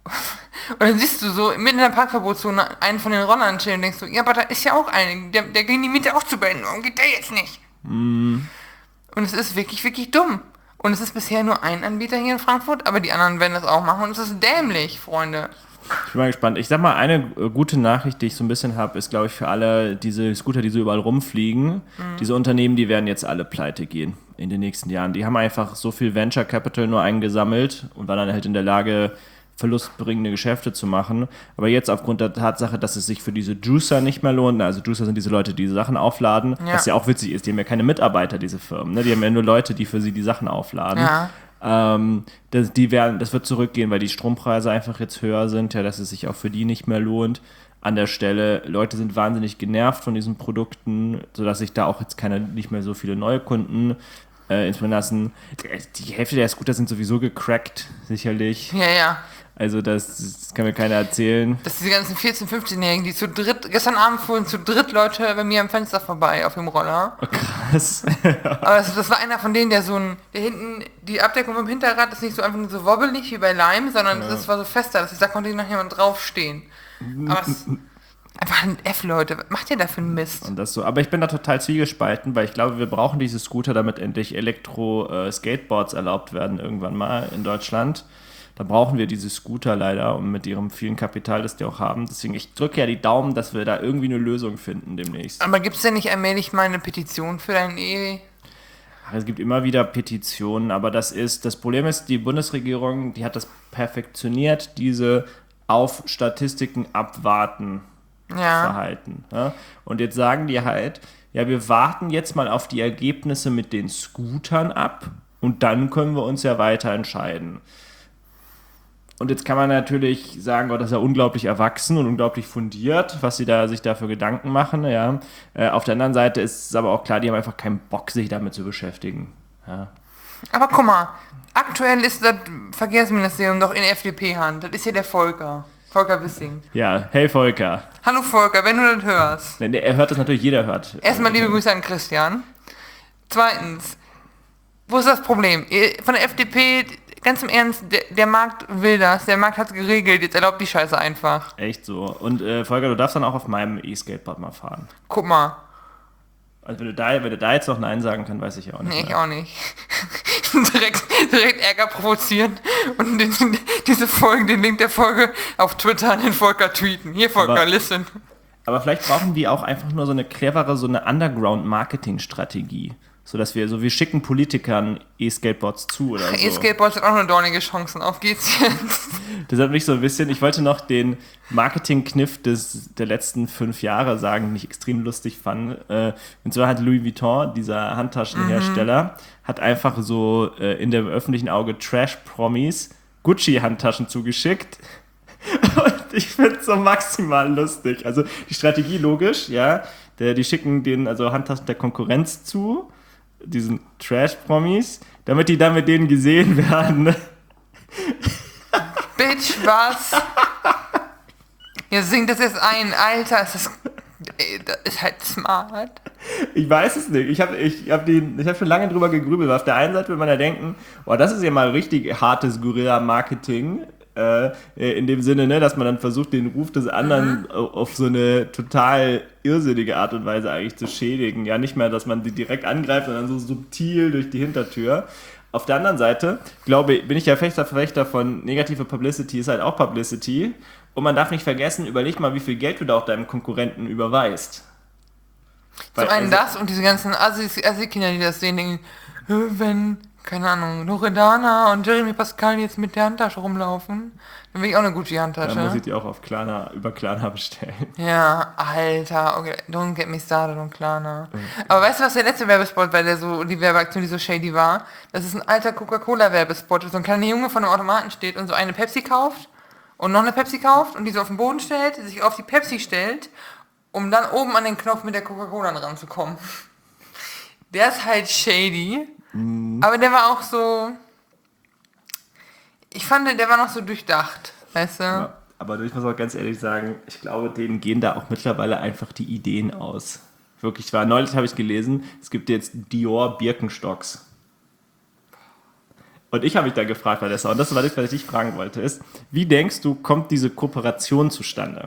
und dann siehst du so mitten in der Parkverbotszone einen von den Rollern chillen und denkst du, ja, aber da ist ja auch einer, der, der ging die Miete auch zu beenden, warum geht der jetzt nicht? Mm. Und es ist wirklich, wirklich dumm. Und es ist bisher nur ein Anbieter hier in Frankfurt, aber die anderen werden das auch machen und es ist dämlich, Freunde. Ich bin mal gespannt. Ich sag mal, eine äh, gute Nachricht, die ich so ein bisschen habe, ist, glaube ich, für alle diese Scooter, die so überall rumfliegen, mhm. diese Unternehmen, die werden jetzt alle pleite gehen in den nächsten Jahren. Die haben einfach so viel Venture Capital nur eingesammelt und waren dann halt in der Lage, verlustbringende Geschäfte zu machen. Aber jetzt aufgrund der Tatsache, dass es sich für diese Juicer nicht mehr lohnt, also Juicer sind diese Leute, die diese Sachen aufladen, ja. was ja auch witzig ist, die haben ja keine Mitarbeiter, diese Firmen, ne? Die haben ja nur Leute, die für sie die Sachen aufladen. Ja. Ähm, das, die werden, das wird zurückgehen, weil die Strompreise einfach jetzt höher sind, ja, dass es sich auch für die nicht mehr lohnt. An der Stelle, Leute sind wahnsinnig genervt von diesen Produkten, sodass sich da auch jetzt keiner, nicht mehr so viele neue Kunden äh, inspirieren lassen. Die Hälfte der Scooter sind sowieso gecrackt, sicherlich. Ja, ja. Also das, das kann mir keiner erzählen. Dass diese ganzen vierzehn-, fünfzehnjährigen, die zu dritt, gestern Abend fuhren zu dritt Leute bei mir am Fenster vorbei auf dem Roller. Oh, krass. Aber das, das war einer von denen, der so ein, der hinten, die Abdeckung vom Hinterrad ist nicht so einfach nur so wobbelig wie bei Lime, sondern ja. das war so fester, dass ich da konnte noch jemand draufstehen. Aber es einfach ein F, Leute. Was macht ihr da für einen Mist? Und das so. Aber ich bin da total zwiegespalten, weil ich glaube, wir brauchen diese Scooter, damit endlich Elektro-Skateboards erlaubt werden irgendwann mal in Deutschland. Da brauchen wir diese Scooter leider und mit ihrem vielen Kapital, das die auch haben. Deswegen, ich drücke ja die Daumen, dass wir da irgendwie eine Lösung finden demnächst. Aber gibt es denn nicht allmählich mal eine Petition für dein E? Ach, es gibt immer wieder Petitionen, aber das ist, das Problem ist, die Bundesregierung, die hat das perfektioniert, diese auf Statistiken abwarten ja. Verhalten. Ja? Und jetzt sagen die halt, ja, wir warten jetzt mal auf die Ergebnisse mit den Scootern ab und dann können wir uns ja weiter entscheiden. Und jetzt kann man natürlich sagen, oh, das ist ja unglaublich erwachsen und unglaublich fundiert, was sie da sich da für Gedanken machen. Ja. Äh, auf der anderen Seite ist es aber auch klar, die haben einfach keinen Bock, sich damit zu beschäftigen. Ja. Aber guck mal, aktuell ist das Verkehrsministerium doch in F D P-Hand. Das ist ja der Volker. Volker Wissing. Ja, hey Volker. Hallo Volker, wenn du das hörst. Er hört das natürlich, jeder hört. Erstmal liebe Grüße an Christian. Zweitens, wo ist das Problem? Von der F D P... Ganz im Ernst, der, der Markt will das, der Markt hat es geregelt, jetzt erlaubt die Scheiße einfach. Echt so. Und äh, Volker, du darfst dann auch auf meinem E-Skateboard mal fahren. Guck mal. Also wenn du da, wenn du da jetzt noch Nein sagen kannst, weiß ich ja auch nicht. Nee, mehr. ich auch nicht. direkt, direkt Ärger provozieren und den, diese Folge, den Link der Folge auf Twitter an den Volker tweeten. Hier Volker, aber, listen. Aber vielleicht brauchen die auch einfach nur so eine clevere, so eine Underground-Marketing-Strategie. So dass wir, so wir schicken Politikern E-Skateboards zu oder so. E-Skateboards hat auch nur dornige Chancen. Auf geht's jetzt. Das hat mich so ein bisschen, ich wollte noch den Marketing-Kniff des, der letzten fünf Jahre sagen, den ich extrem lustig fand. Äh, und zwar hat Louis Vuitton, dieser Handtaschenhersteller, mhm. hat einfach so äh, in dem öffentlichen Auge Trash-Promis Gucci-Handtaschen zugeschickt. Und ich finde es so maximal lustig. Also die Strategie logisch, ja. Der, die schicken den also Handtaschen der Konkurrenz zu, diesen Trash-Promis, damit die dann mit denen gesehen werden. Bitch, was? Ihr singt das jetzt ein, Alter, ist das, ey, das ist halt smart. Ich weiß es nicht. Ich habe ich hab hab schon lange drüber gegrübelt. Auf der einen Seite will man ja denken, boah, das ist ja mal richtig hartes Guerilla-Marketing. Äh, in dem Sinne, ne, dass man dann versucht, den Ruf des anderen mhm. auf so eine total irrsinnige Art und Weise eigentlich zu schädigen. Ja, nicht mehr, dass man die direkt angreift, sondern so subtil durch die Hintertür. Auf der anderen Seite, glaube bin ich ja fechter Verfechter von negative Publicity, ist halt auch Publicity. Und man darf nicht vergessen, überleg mal, wie viel Geld du da auch deinem Konkurrenten überweist. Zum einen also, das und diese ganzen Assi-Kinder, die das sehen, denken, wenn, keine Ahnung, Loredana und Jeremy Pascal jetzt mit der Handtasche rumlaufen, dann will ich auch eine Gucci-Handtasche. Dann muss ich die auch auf Klarna, über Klarna bestellen. Ja, Alter, okay, don't get me started on Klarna. Okay. Aber weißt du, was der letzte Werbespot war, der so, die Werbeaktion, die so shady war? Das ist ein alter Coca-Cola-Werbespot, wo so ein kleiner Junge vor einem Automaten steht und so eine Pepsi kauft und noch eine Pepsi kauft und die so auf den Boden stellt, sich auf die Pepsi stellt, um dann oben an den Knopf mit der Coca-Cola ranzukommen. Der ist halt shady, mm. aber der war auch so, ich fand, der war noch so durchdacht, weißt du? Ja, aber ich muss auch ganz ehrlich sagen, ich glaube, denen gehen da auch mittlerweile einfach die Ideen aus. Wirklich, war neulich habe ich gelesen, es gibt jetzt Dior Birkenstocks. Und ich habe mich da gefragt, Vanessa, und das war das, was ich dich fragen wollte, ist, wie denkst du, kommt diese Kooperation zustande?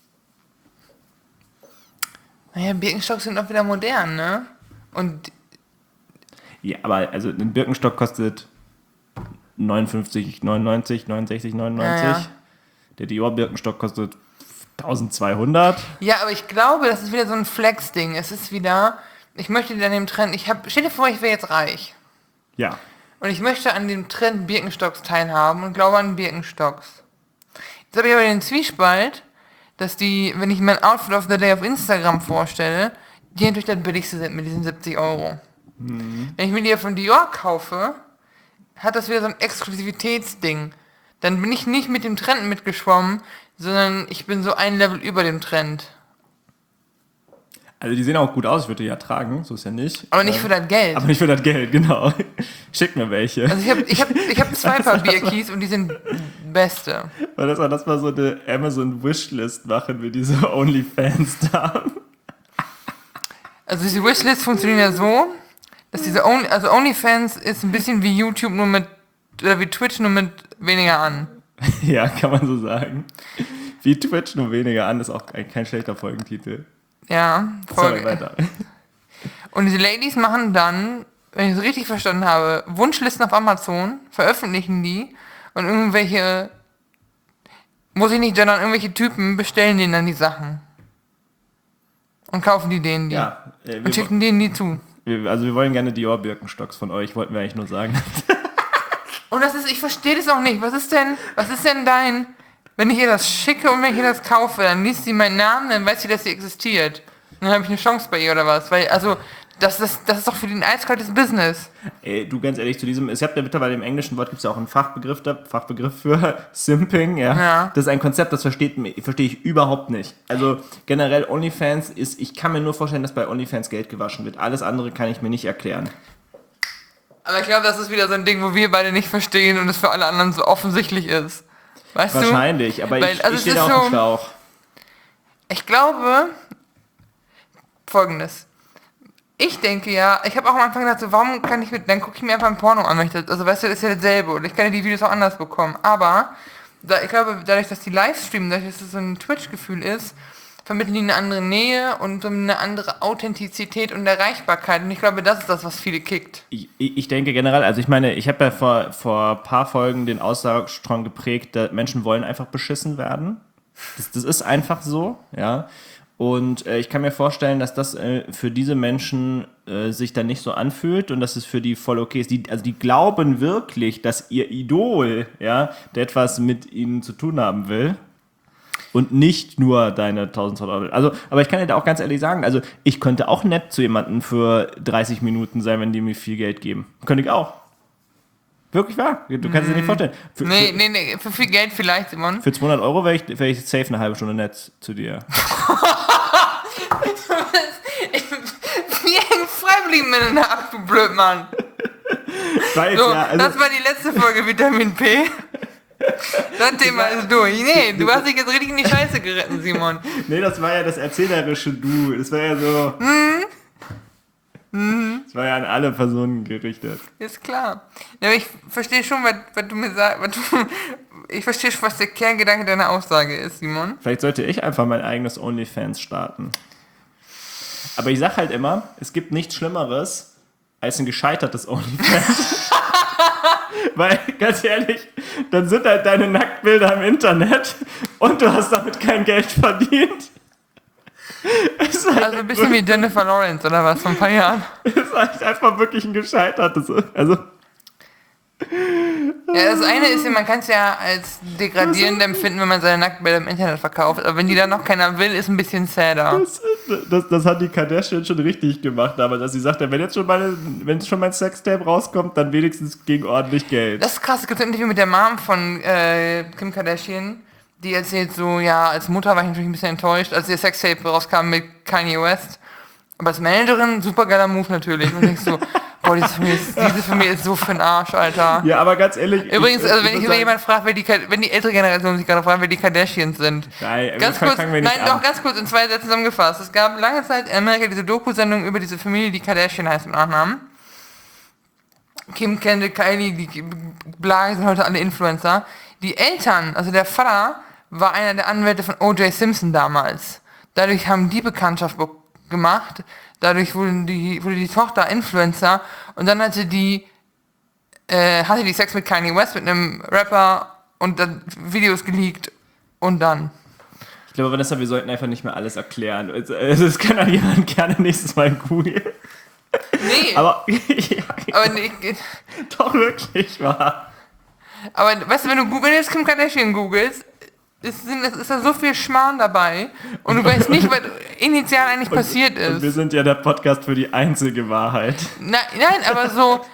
Naja, Birkenstocks sind auch wieder modern, ne? Und ja, aber also ein Birkenstock kostet neunundfünfzig neunundneunzig, neunundsechzig neunundneunzig. Ja, ja. Der Dior Birkenstock kostet eintausendzweihundert. Ja, aber ich glaube, das ist wieder so ein Flex-Ding. Es ist wieder, ich möchte wieder an dem Trend, ich hab, stell dir vor, ich wäre jetzt reich. Ja. Und ich möchte an dem Trend Birkenstocks teilhaben und glaube an Birkenstocks. Jetzt habe ich aber den Zwiespalt, dass die, wenn ich mein Outfit of the Day auf Instagram vorstelle, die natürlich das billigste sind mit diesen siebzig Euro. Mhm. Wenn ich mir die von Dior kaufe, hat das wieder so ein Exklusivitätsding. Dann bin ich nicht mit dem Trend mitgeschwommen, sondern ich bin so ein Level über dem Trend. Also die sehen auch gut aus, ich würde die ja tragen, so ist ja nicht. Aber nicht für das Geld. Aber nicht für das Geld, genau. Schick mir welche. Also ich habe ich hab, ich hab zwei Paar Birkis und die sind beste. Weil das war das mal so eine Amazon-Wishlist machen, wie diese OnlyFans da haben. Also diese Wishlist funktioniert ja so, dass diese Only, also OnlyFans ist ein bisschen wie YouTube nur mit, oder wie Twitch nur mit weniger an. Ja, kann man so sagen. Wie Twitch nur weniger an, ist auch kein, kein schlechter Folgentitel. Ja, Folge. Sorry, weiter. Und diese Ladies machen dann, wenn ich es richtig verstanden habe, Wunschlisten auf Amazon, veröffentlichen die und irgendwelche, muss ich nicht gendern, irgendwelche Typen bestellen denen dann die Sachen. Und kaufen die denen die. Ja, äh, und schicken denen die zu. Wir, also wir wollen gerne Dior Birkenstocks von euch, wollten wir eigentlich nur sagen. Und das ist, ich verstehe das auch nicht. Was ist denn, was ist denn dein, wenn ich ihr das schicke und wenn ich ihr das kaufe, dann liest sie meinen Namen, dann weiß sie, dass sie existiert. Dann habe ich eine Chance bei ihr oder was? Weil, also, das ist, das ist doch für die ein eiskaltes Business. Ey, du, ganz ehrlich, zu diesem, es habt ja mittlerweile im englischen Wort gibt es ja auch einen Fachbegriff, da, Fachbegriff für Simping, ja. ja. Das ist ein Konzept, das versteht, verstehe ich überhaupt nicht. Also generell OnlyFans ist, ich kann mir nur vorstellen, dass bei OnlyFans Geld gewaschen wird. Alles andere kann ich mir nicht erklären. Aber ich glaube, das ist wieder so ein Ding, wo wir beide nicht verstehen und es für alle anderen so offensichtlich ist. Weißt Wahrscheinlich, du? aber Weil, ich, also ich stehe da auf dem so, Schlauch. Ich glaube, Folgendes. Ich denke ja, ich habe auch am Anfang gedacht, so, warum kann ich mit, dann gucke ich mir einfach ein Porno an, möchte. Also weißt du, das ist ja dasselbe und ich kann ja die Videos auch anders bekommen. Aber da, ich glaube, dadurch, dass die Livestreamen, dadurch, dass es so ein Twitch-Gefühl ist, vermitteln die eine andere Nähe und so eine andere Authentizität und Erreichbarkeit. Und ich glaube, das ist das, was viele kickt. Ich, ich denke generell, also ich meine, ich habe ja vor, vor ein paar Folgen den Aussagestrang geprägt, dass Menschen wollen einfach beschissen werden. Das, das ist einfach so, ja. Und äh, ich kann mir vorstellen, dass das äh, für diese Menschen äh, sich dann nicht so anfühlt und dass es für die voll okay ist. Die, also die glauben wirklich, dass ihr Idol, ja, der etwas mit ihnen zu tun haben will und nicht nur deine tausendzweihundert Euro. Also, aber ich kann dir da auch ganz ehrlich sagen, also ich könnte auch nett zu jemandem für dreißig Minuten sein, wenn die mir viel Geld geben. Könnte ich auch. Wirklich wahr. Du kannst es dir nicht vorstellen. Für, Nee, für, nee, nee, für viel Geld vielleicht, Simon. für zweihundert Euro wäre ich, wär ich safe eine halbe Stunde nett zu dir. Wie hängt Freiwilligen miteinander ab, du Blödmann. Weiß, So, ja, also, das war die letzte Folge Vitamin P. Das Thema ist durch. Nee, du hast dich jetzt richtig in die Scheiße geritten, Simon. nee, das war ja das erzählerische Du. Das war ja so... Das war ja an alle Personen gerichtet. Ist klar. Ja, aber ich verstehe schon, was, was du mir sagst. Was du, ich verstehe schon, was der Kerngedanke deiner Aussage ist, Simon. Vielleicht sollte ich einfach mein eigenes OnlyFans starten. Aber ich sag halt immer, es gibt nichts Schlimmeres als ein gescheitertes OnlyFans. Weil, ganz ehrlich, dann sind halt deine Nacktbilder im Internet und du hast damit kein Geld verdient. Es ist halt Also ein bisschen wie Jennifer Lawrence oder was, vor ein paar Jahren. Es ist halt einfach wirklich ein gescheitertes. Also, Ja, das eine ist ja, man kann es ja als degradierend empfinden, wenn man seine Nacktbilder im Internet verkauft. Aber wenn die dann noch keiner will, ist ein bisschen sadder. das, das, das hat die Kardashian schon richtig gemacht damals, dass sie sagte, wenn jetzt schon meine, wenn schon mein Sextape rauskommt, dann wenigstens gegen ordentlich Geld. Das ist krass, es gibt ein Interview mit der Mom von äh, Kim Kardashian, die erzählt so, ja, als Mutter war ich natürlich ein bisschen enttäuscht, als ihr Sextape rauskam mit Kanye West. Aber als Managerin, super geiler Move natürlich. Und denkst so, boah, diese Familie, ist, diese Familie ist so für den Arsch, Alter. Ja, aber ganz ehrlich... Übrigens, ich, also wenn ich ich würd wenn jemand fragt, wer die, Ka- wenn die ältere Generation sich gerade fragt, wer die Kardashians sind. Nein, Ganz fangen kurz, wir nicht nein, an. doch, ganz kurz in zwei Sätzen zusammengefasst. Es gab lange Zeit in Amerika diese Doku-Sendung über diese Familie, die Kardashian heißt mit Nachnamen. Kim, Kendall, Kylie, die bla, sind heute alle Influencer. Die Eltern, also der Vater, war einer der Anwälte von O J Simpson damals. Dadurch haben die Bekanntschaft be- gemacht. Dadurch wurde die, wurde die Tochter Influencer. Und dann hatte die, äh, hatte die Sex mit Kanye West, mit einem Rapper und dann Videos geleakt. Und dann. Ich glaube, Vanessa, wir sollten einfach nicht mehr alles erklären. Es, es kann ja jemand gerne nächstes Mal googeln. Nee, Aber, ja, aber, nee, doch wirklich wahr. aber weißt du, wenn du Google- wenn du jetzt Kim Kardashian googelst, ist, sind, ist da so viel Schmarrn dabei und du weißt nicht, was initial eigentlich passiert ist. Und wir sind ja der Podcast für die einzige Wahrheit. Na, nein, aber so.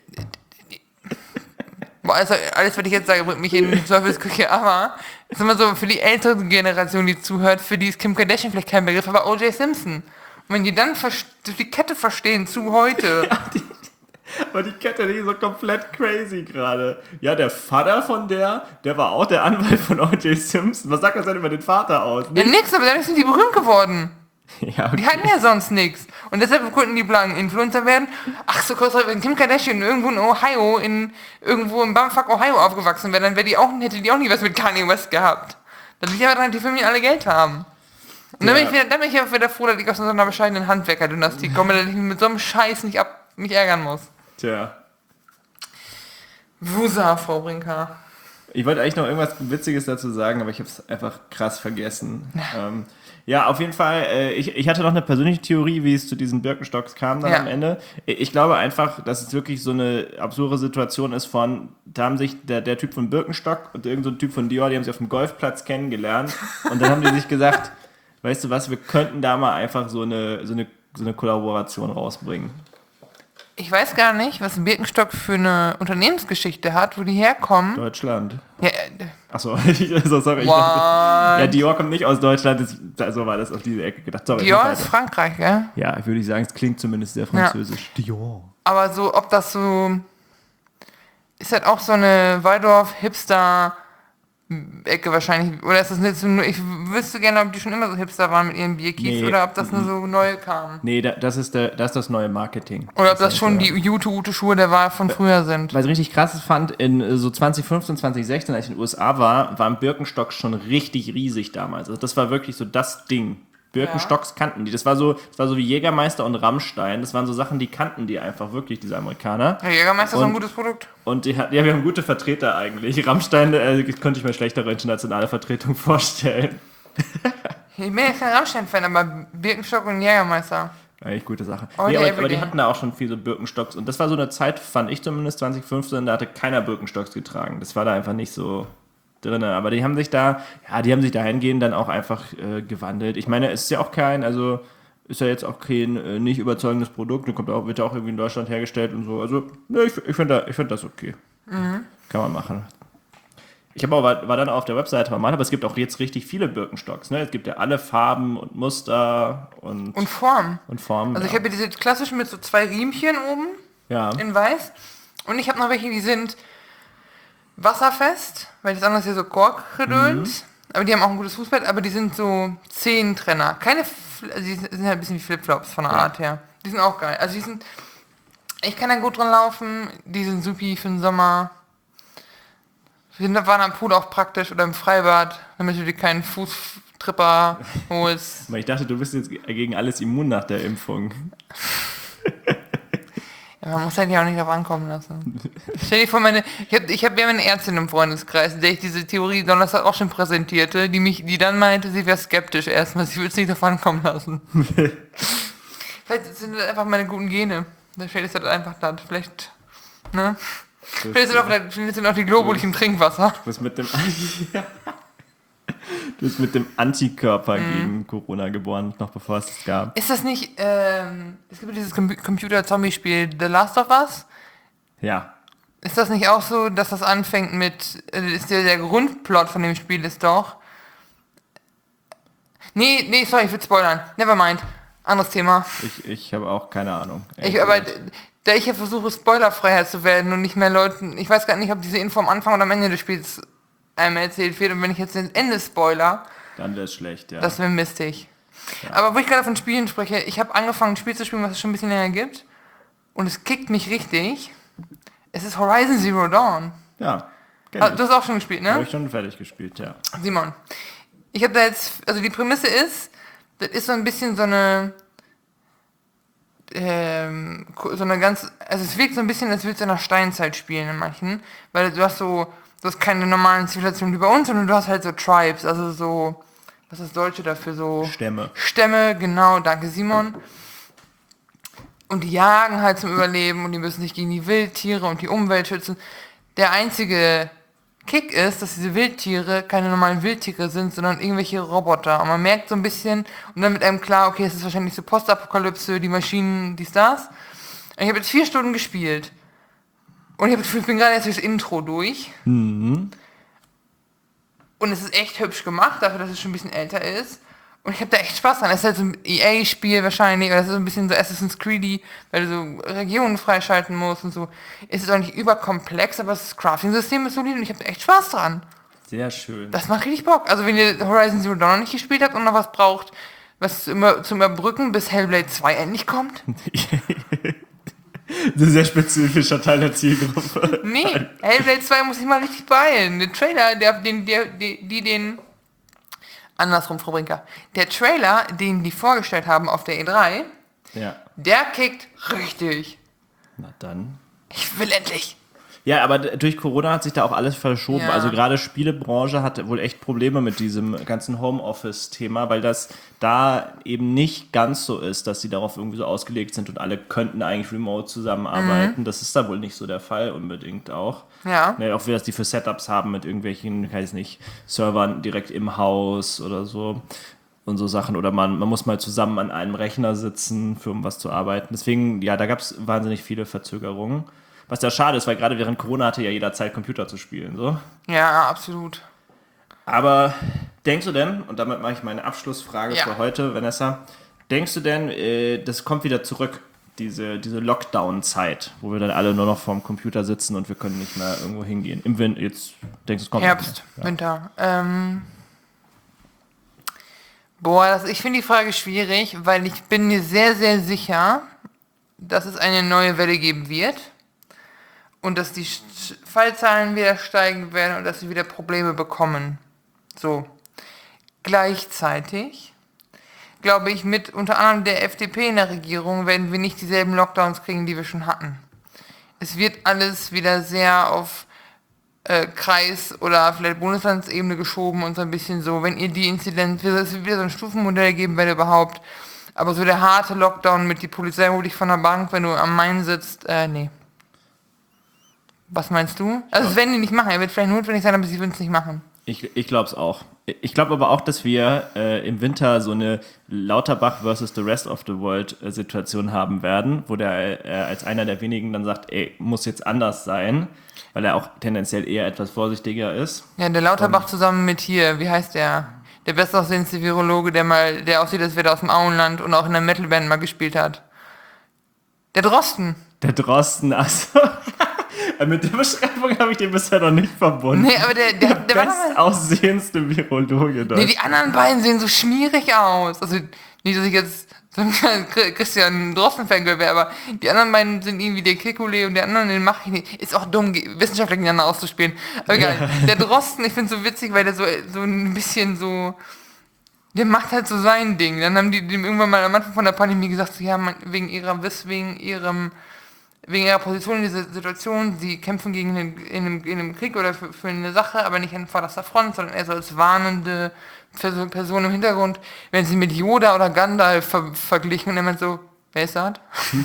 Boah, also alles, was ich jetzt sage, bringt mich in die Teufelsküche, aber ist immer so, für die ältere Generation, die zuhört, für die ist Kim Kardashian vielleicht kein Begriff, aber O J Simpson. Und wenn die dann vers- die Kette verstehen zu heute. Ja, die, aber die Kette, die ist so komplett crazy gerade. Ja, der Vater von der, der war auch der Anwalt von O J Simpson. Was sagt das denn über den Vater aus? Ja, nix, aber dadurch sind die berühmt geworden. Ja, okay. Die hatten ja sonst nichts. Und deshalb konnten die blanken Influencer werden. Ach so, kurz, wenn Kim Kardashian irgendwo in Ohio, in irgendwo im Bumfuck Ohio aufgewachsen wäre, dann wäre die auch, hätte die auch nie was mit Kanye West gehabt. Dann liegt aber daran, dass die Familien alle Geld haben. Und dann bin ich wieder, dann bin ich wieder froh, dass ich aus so einer bescheidenen Handwerker-Dynastie komme, dass ich mit so einem Scheiß nicht ab, mich ärgern muss. Tja. Wusa, Frau Brinker. Ich wollte eigentlich noch irgendwas Witziges dazu sagen, aber ich habe es einfach krass vergessen. Ja, ähm, ja auf jeden Fall, äh, ich, ich hatte noch eine persönliche Theorie, wie es zu diesen Birkenstocks kam dann Ja. am Ende. Ich glaube einfach, dass es wirklich so eine absurde Situation ist von, da haben sich der, der Typ von Birkenstock und irgend so ein Typ von Dior, die haben sich auf dem Golfplatz kennengelernt und dann haben die sich gesagt, weißt du was, wir könnten da mal einfach so eine, so eine, so eine Kollaboration rausbringen. Ich weiß gar nicht, was ein Birkenstock für eine Unternehmensgeschichte hat, wo die herkommen. Deutschland. Ja, äh, Achso, also, sorry. Ich What? dachte, ja, Dior kommt nicht aus Deutschland, das, so war das auf diese Ecke gedacht. Sorry, Dior mach ist weiter. Frankreich, gell? Ja, ich würde sagen, es klingt zumindest sehr französisch. Dior. Aber so, ob das so... Ist halt auch so eine Waldorf-Hipster... Ecke wahrscheinlich, oder ist das nicht so, ich wüsste gerne, ob die schon immer so Hipster waren mit ihren Bierkies Nee. oder ob das nur so neu kam. Nee, da, das, ist der, das ist das neue Marketing. Oder ob das ist schon ja- die Jute-Ute-Schuhe der Wahl von früher sind. Was ich richtig krass fand, in äh, so zwanzig fünfzehn, zwanzig sechzehn, als ich in den U S A war, waren Birkenstocks schon richtig riesig damals. Also das war wirklich so das Ding. Birkenstocks kannten die. Das war so, das war so wie Jägermeister und Rammstein. Das waren so Sachen, die kannten die einfach wirklich, diese Amerikaner. Der Jägermeister ist ein Und- gutes Produkt. Und die hat, ja, wir haben gute Vertreter eigentlich. Rammstein äh, könnte ich mir schlechtere internationale Vertretung vorstellen. Ich bin jetzt kein Rammstein-Fan, aber Birkenstock und Jägermeister. Eigentlich gute Sache. All Nee, day, aber, aber die everyday. hatten da auch schon viele Birkenstocks. Und das war so eine Zeit, fand ich zumindest zwanzig fünfzehn, da hatte keiner Birkenstocks getragen. Das war da einfach nicht so drin. Aber die haben sich da, ja, die haben sich dahingehend dann auch einfach äh, gewandelt. Ich meine, es ist ja auch kein, also ist ja jetzt auch kein äh, nicht überzeugendes Produkt. Kommt auch, wird ja auch irgendwie in Deutschland hergestellt und so. Also, ne, ich, ich finde da, ich find das okay. Mhm. Kann man machen. Ich habe auch, war, war dann auf der Webseite mal, aber es gibt auch jetzt richtig viele Birkenstocks. Ne? Es gibt ja alle Farben und Muster und, Und Form. und Formen. Also ja. ich habe hier diese klassischen mit so zwei Riemchen oben ja. in weiß. Und ich habe noch welche, die sind wasserfest, weil das andere ist ja so Korkgedöns. Mhm. Aber die haben auch ein gutes Fußbett, aber die sind so Zehentrenner. Keine, Fl- also die sind halt ein bisschen wie Flipflops von der Ja. Art her. Die sind auch geil. Also die sind, ich kann da gut dran laufen. Die sind supi für den Sommer. Wir sind- waren am Pool auch praktisch oder im Freibad, damit du dir keinen Fußtripper holst. Aber ich dachte, du bist jetzt gegen alles immun nach der Impfung. Ja, man muss halt ja auch nicht drauf ankommen lassen. Stell dir vor, meine, ich habe ich hab ja eine Ärztin im Freundeskreis, der ich diese Theorie Donnerstag auch schon präsentierte, die mich, die dann meinte, sie wäre skeptisch erstmal, sie würde es nicht drauf ankommen lassen. Vielleicht sind das einfach meine guten Gene. Vielleicht ist das einfach das. Vielleicht, ne? Vielleicht sind auch, vielleicht sind auch die Globuli im Trinkwasser. Du bist mit dem, du bist mit dem Antikörper mhm. gegen Corona geboren, noch bevor es es gab. Ist das nicht, ähm, es gibt dieses Com- Computer-Zombie-Spiel The Last of Us? Ja. Ist das nicht auch so, dass das anfängt mit, äh, ist der, der Grundplot von dem Spiel ist doch... Nee, nee, sorry, ich will spoilern. Nevermind. Anderes Thema. Ich, ich habe auch keine Ahnung. Ich, aber da ich ja versuche, spoilerfreier zu werden und nicht mehr Leuten... Ich weiß gar nicht, ob diese Info am Anfang oder am Ende des Spiels einmal erzählt wird. Und wenn ich jetzt das Ende spoiler... Dann wäre es schlecht, ja. Das wäre mistig. Ja. Aber wo ich gerade von Spielen spreche, ich habe angefangen, ein Spiel zu spielen, was es schon ein bisschen länger gibt. Und es kickt mich richtig. Es ist Horizon Zero Dawn. Ja. Ah, du hast auch schon gespielt, ne? Habe ich schon fertig gespielt, ja. Simon, ich habe da jetzt, also die Prämisse ist, das ist so ein bisschen so eine, ähm, so eine ganz, also es wirkt so ein bisschen, als würdest du in der Steinzeit spielen in manchen, weil du hast so, du hast keine normalen Zivilisationen wie bei uns, sondern du hast halt so Tribes, also so, was ist das Deutsche dafür, so... Stämme. Stämme, genau, danke Simon. Und die jagen halt zum Überleben und die müssen sich gegen die Wildtiere und die Umwelt schützen. Der einzige Kick ist, dass diese Wildtiere keine normalen Wildtiere sind, sondern irgendwelche Roboter. Und man merkt so ein bisschen, und dann mit einem klar, okay, es ist wahrscheinlich so Postapokalypse, die Maschinen, dies, das. Und ich habe jetzt vier Stunden gespielt. Und ich habe das Gefühl, ich bin gerade erst durchs Intro durch. Mhm. Und es ist echt hübsch gemacht, dafür, dass es schon ein bisschen älter ist. Und ich habe da echt Spaß dran. Es ist halt so ein E A-Spiel wahrscheinlich, oder es ist so ein bisschen so Assassin's Creed, weil du so Regionen freischalten musst und so. Es ist auch nicht überkomplex, aber das Crafting-System ist solid und ich habe da echt Spaß dran. Sehr schön. Das macht richtig Bock. Also wenn ihr Horizon Zero Dawn noch nicht gespielt habt und noch was braucht, was zum, Über- zum Überbrücken, bis Hellblade zwei endlich kommt. Ein sehr spezifischer Teil der Zielgruppe. Nee, Hellblade zwei muss ich mal richtig beeilen. Der Trailer, der, den, der, die, die den... Andersrum, Frau Brinker. Der Trailer, den die vorgestellt haben auf der E drei, Ja. der kickt richtig. Na dann. Ich will endlich. Ja, aber d- durch Corona hat sich da auch alles verschoben. Ja. Also gerade Spielebranche hat wohl echt Probleme mit diesem ganzen Homeoffice-Thema, weil das da eben nicht ganz so ist, dass sie darauf irgendwie so ausgelegt sind und alle könnten eigentlich remote zusammenarbeiten. Mhm. Das ist da wohl nicht so der Fall unbedingt auch. Ja. Ja, auch wie das die für Setups haben mit irgendwelchen, weiß nicht, Servern direkt im Haus oder so und so Sachen. Oder man, man muss mal zusammen an einem Rechner sitzen, für um was zu arbeiten. Deswegen, ja, da gab es wahnsinnig viele Verzögerungen. Was ja schade ist, weil gerade während Corona hatte ja jeder Zeit, Computer zu spielen. So. Ja, absolut. Aber denkst du denn, und damit mache ich meine Abschlussfrage Ja. für heute, Vanessa, denkst du denn, äh, das kommt wieder zurück, diese, diese Lockdown-Zeit, wo wir dann alle nur noch vorm Computer sitzen und wir können nicht mehr irgendwo hingehen? Im Winter, jetzt denkst du, es kommt Herbst, Ja. Winter. Ähm, boah, das, ich finde die Frage schwierig, weil ich bin mir sehr, sehr sicher, dass es eine neue Welle geben wird und dass die Sch- Fallzahlen wieder steigen werden und dass sie wieder Probleme bekommen. So. Gleichzeitig glaube ich, mit unter anderem der F D P in der Regierung werden wir nicht dieselben Lockdowns kriegen, die wir schon hatten. Es wird alles wieder sehr auf äh, Kreis- oder vielleicht Bundeslandsebene geschoben und so ein bisschen so, wenn ihr die Inzidenz, es wird wieder so ein Stufenmodell geben, wenn überhaupt, aber so der harte Lockdown mit die Polizei holt dich von der Bank, wenn du am Main sitzt, äh, nee. Was meinst du? Also das werden die nicht machen, er wird vielleicht notwendig sein, aber sie würden es nicht machen. Ich, ich glaube es auch. Ich glaube aber auch, dass wir äh, im Winter so eine Lauterbach versus the rest of the world äh, Situation haben werden, wo der äh, als einer der wenigen dann sagt, ey, muss jetzt anders sein, weil er auch tendenziell eher etwas vorsichtiger ist. Ja, der Lauterbach zusammen mit hier, wie heißt der? Der bestaussehendste Virologe, der mal, der aussieht, als wäre der aus dem Auenland und auch in der Metalband mal gespielt hat. Der Drosten. Der Drosten, also. Mit der Beschreibung habe ich den bisher noch nicht verbunden. Nee, aber der, der, der, der war doch mal... bestaussehendste Virologe dort. Nee, die anderen beiden sehen so schmierig aus. Also, nicht, dass ich jetzt so ein Christian Drosten-Fangirl wäre, aber die anderen beiden sind irgendwie der Kekulé und der andere, den mache ich nicht. Ist auch dumm, Wissenschaftler gegeneinander auszuspielen. Aber egal. Ja. Der Drosten, ich finde es so witzig, weil der so, so ein bisschen so... Der macht halt so sein Ding. Dann haben die dem irgendwann mal am Anfang von der Pandemie gesagt, so, ja, man, wegen ihrer, wegen ihrem... wegen ihrer Position in dieser Situation, sie kämpfen gegen einen, in, einem, in einem Krieg oder für, für eine Sache, aber nicht an vorderster Front, sondern eher so als warnende Person im Hintergrund, wenn sie mit Yoda oder Gandalf ver verglichen und er meint so, wer ist das?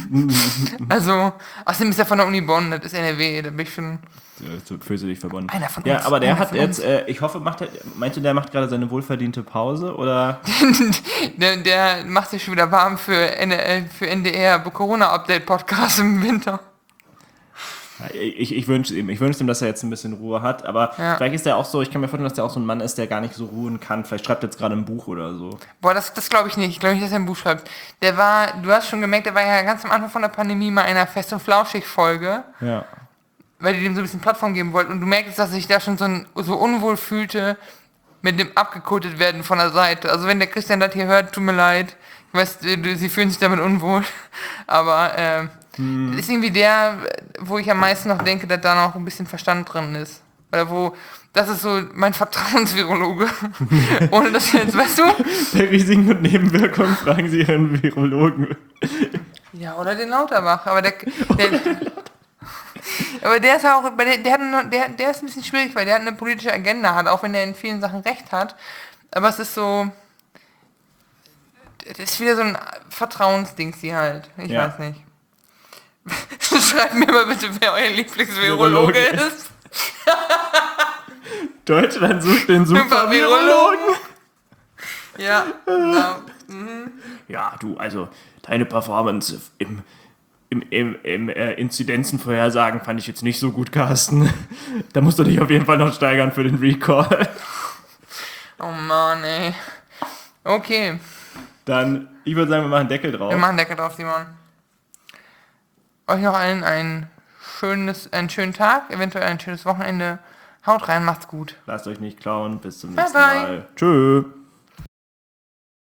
Also, außerdem ist er von der Uni Bonn, das ist N R W, da bin ich schon... So fühlst du dich verbunden. Einer von ja, uns. aber der Einer hat jetzt, äh, ich hoffe, macht er, meinst du, der macht gerade seine wohlverdiente Pause, oder? der, der macht sich schon wieder warm für, N für N D R, Corona-Update-Podcast im Winter. Ich, ich wünsche ihm, ich wünsche ihm, dass er jetzt ein bisschen Ruhe hat, aber ja. Vielleicht ist er auch so, ich kann mir vorstellen, dass der auch so ein Mann ist, der gar nicht so ruhen kann. Vielleicht schreibt er jetzt gerade ein Buch oder so. Boah, das, das glaube ich nicht. Ich glaube nicht, dass er ein Buch schreibt. Der war, du hast schon gemerkt, der war ja ganz am Anfang von der Pandemie mal in einer Fest- und Flauschig-Folge. Ja. Weil die dem so ein bisschen Plattform geben wollten. Und du merkst, dass er sich da schon so, ein, so unwohl fühlte mit dem abgekotet werden von der Seite. Also wenn der Christian das hier hört, tut mir leid. Ich weiß, du, sie fühlen sich damit unwohl. Aber äh, hm. ist irgendwie der, wo ich am meisten noch denke, dass da noch ein bisschen Verstand drin ist. Oder wo, das ist so mein Vertrauensvirologe. Ohne dass jetzt, weißt du? Bei Risiken und Nebenwirkungen fragen Sie Ihren Virologen. Ja, oder den Lauterbach. Aber der... der aber der ist auch, der, der, hat, der, der ist ein bisschen schwierig, weil der hat eine politische Agenda hat, auch wenn er in vielen Sachen recht hat. Aber es ist so, das ist wieder so ein Vertrauensding, sie halt. Ich ja. weiß nicht. Schreibt mir mal bitte, wer euer Lieblingsvirologe ist. Deutschland sucht den super Virologen. Ja. Ja. Mhm. Ja, du, also deine Performance im Im, im, im äh, Inzidenzenvorhersagen fand ich jetzt nicht so gut, Carsten. Da musst du dich auf jeden Fall noch steigern für den Recall. Oh Mann, ey. Okay. Dann, ich würde sagen, wir machen Deckel drauf. Wir machen Deckel drauf, Simon. Euch noch allen ein schönes, einen schönen Tag, eventuell ein schönes Wochenende. Haut rein, macht's gut. Lasst euch nicht klauen. Bis zum bye nächsten bye. Mal. Tschö.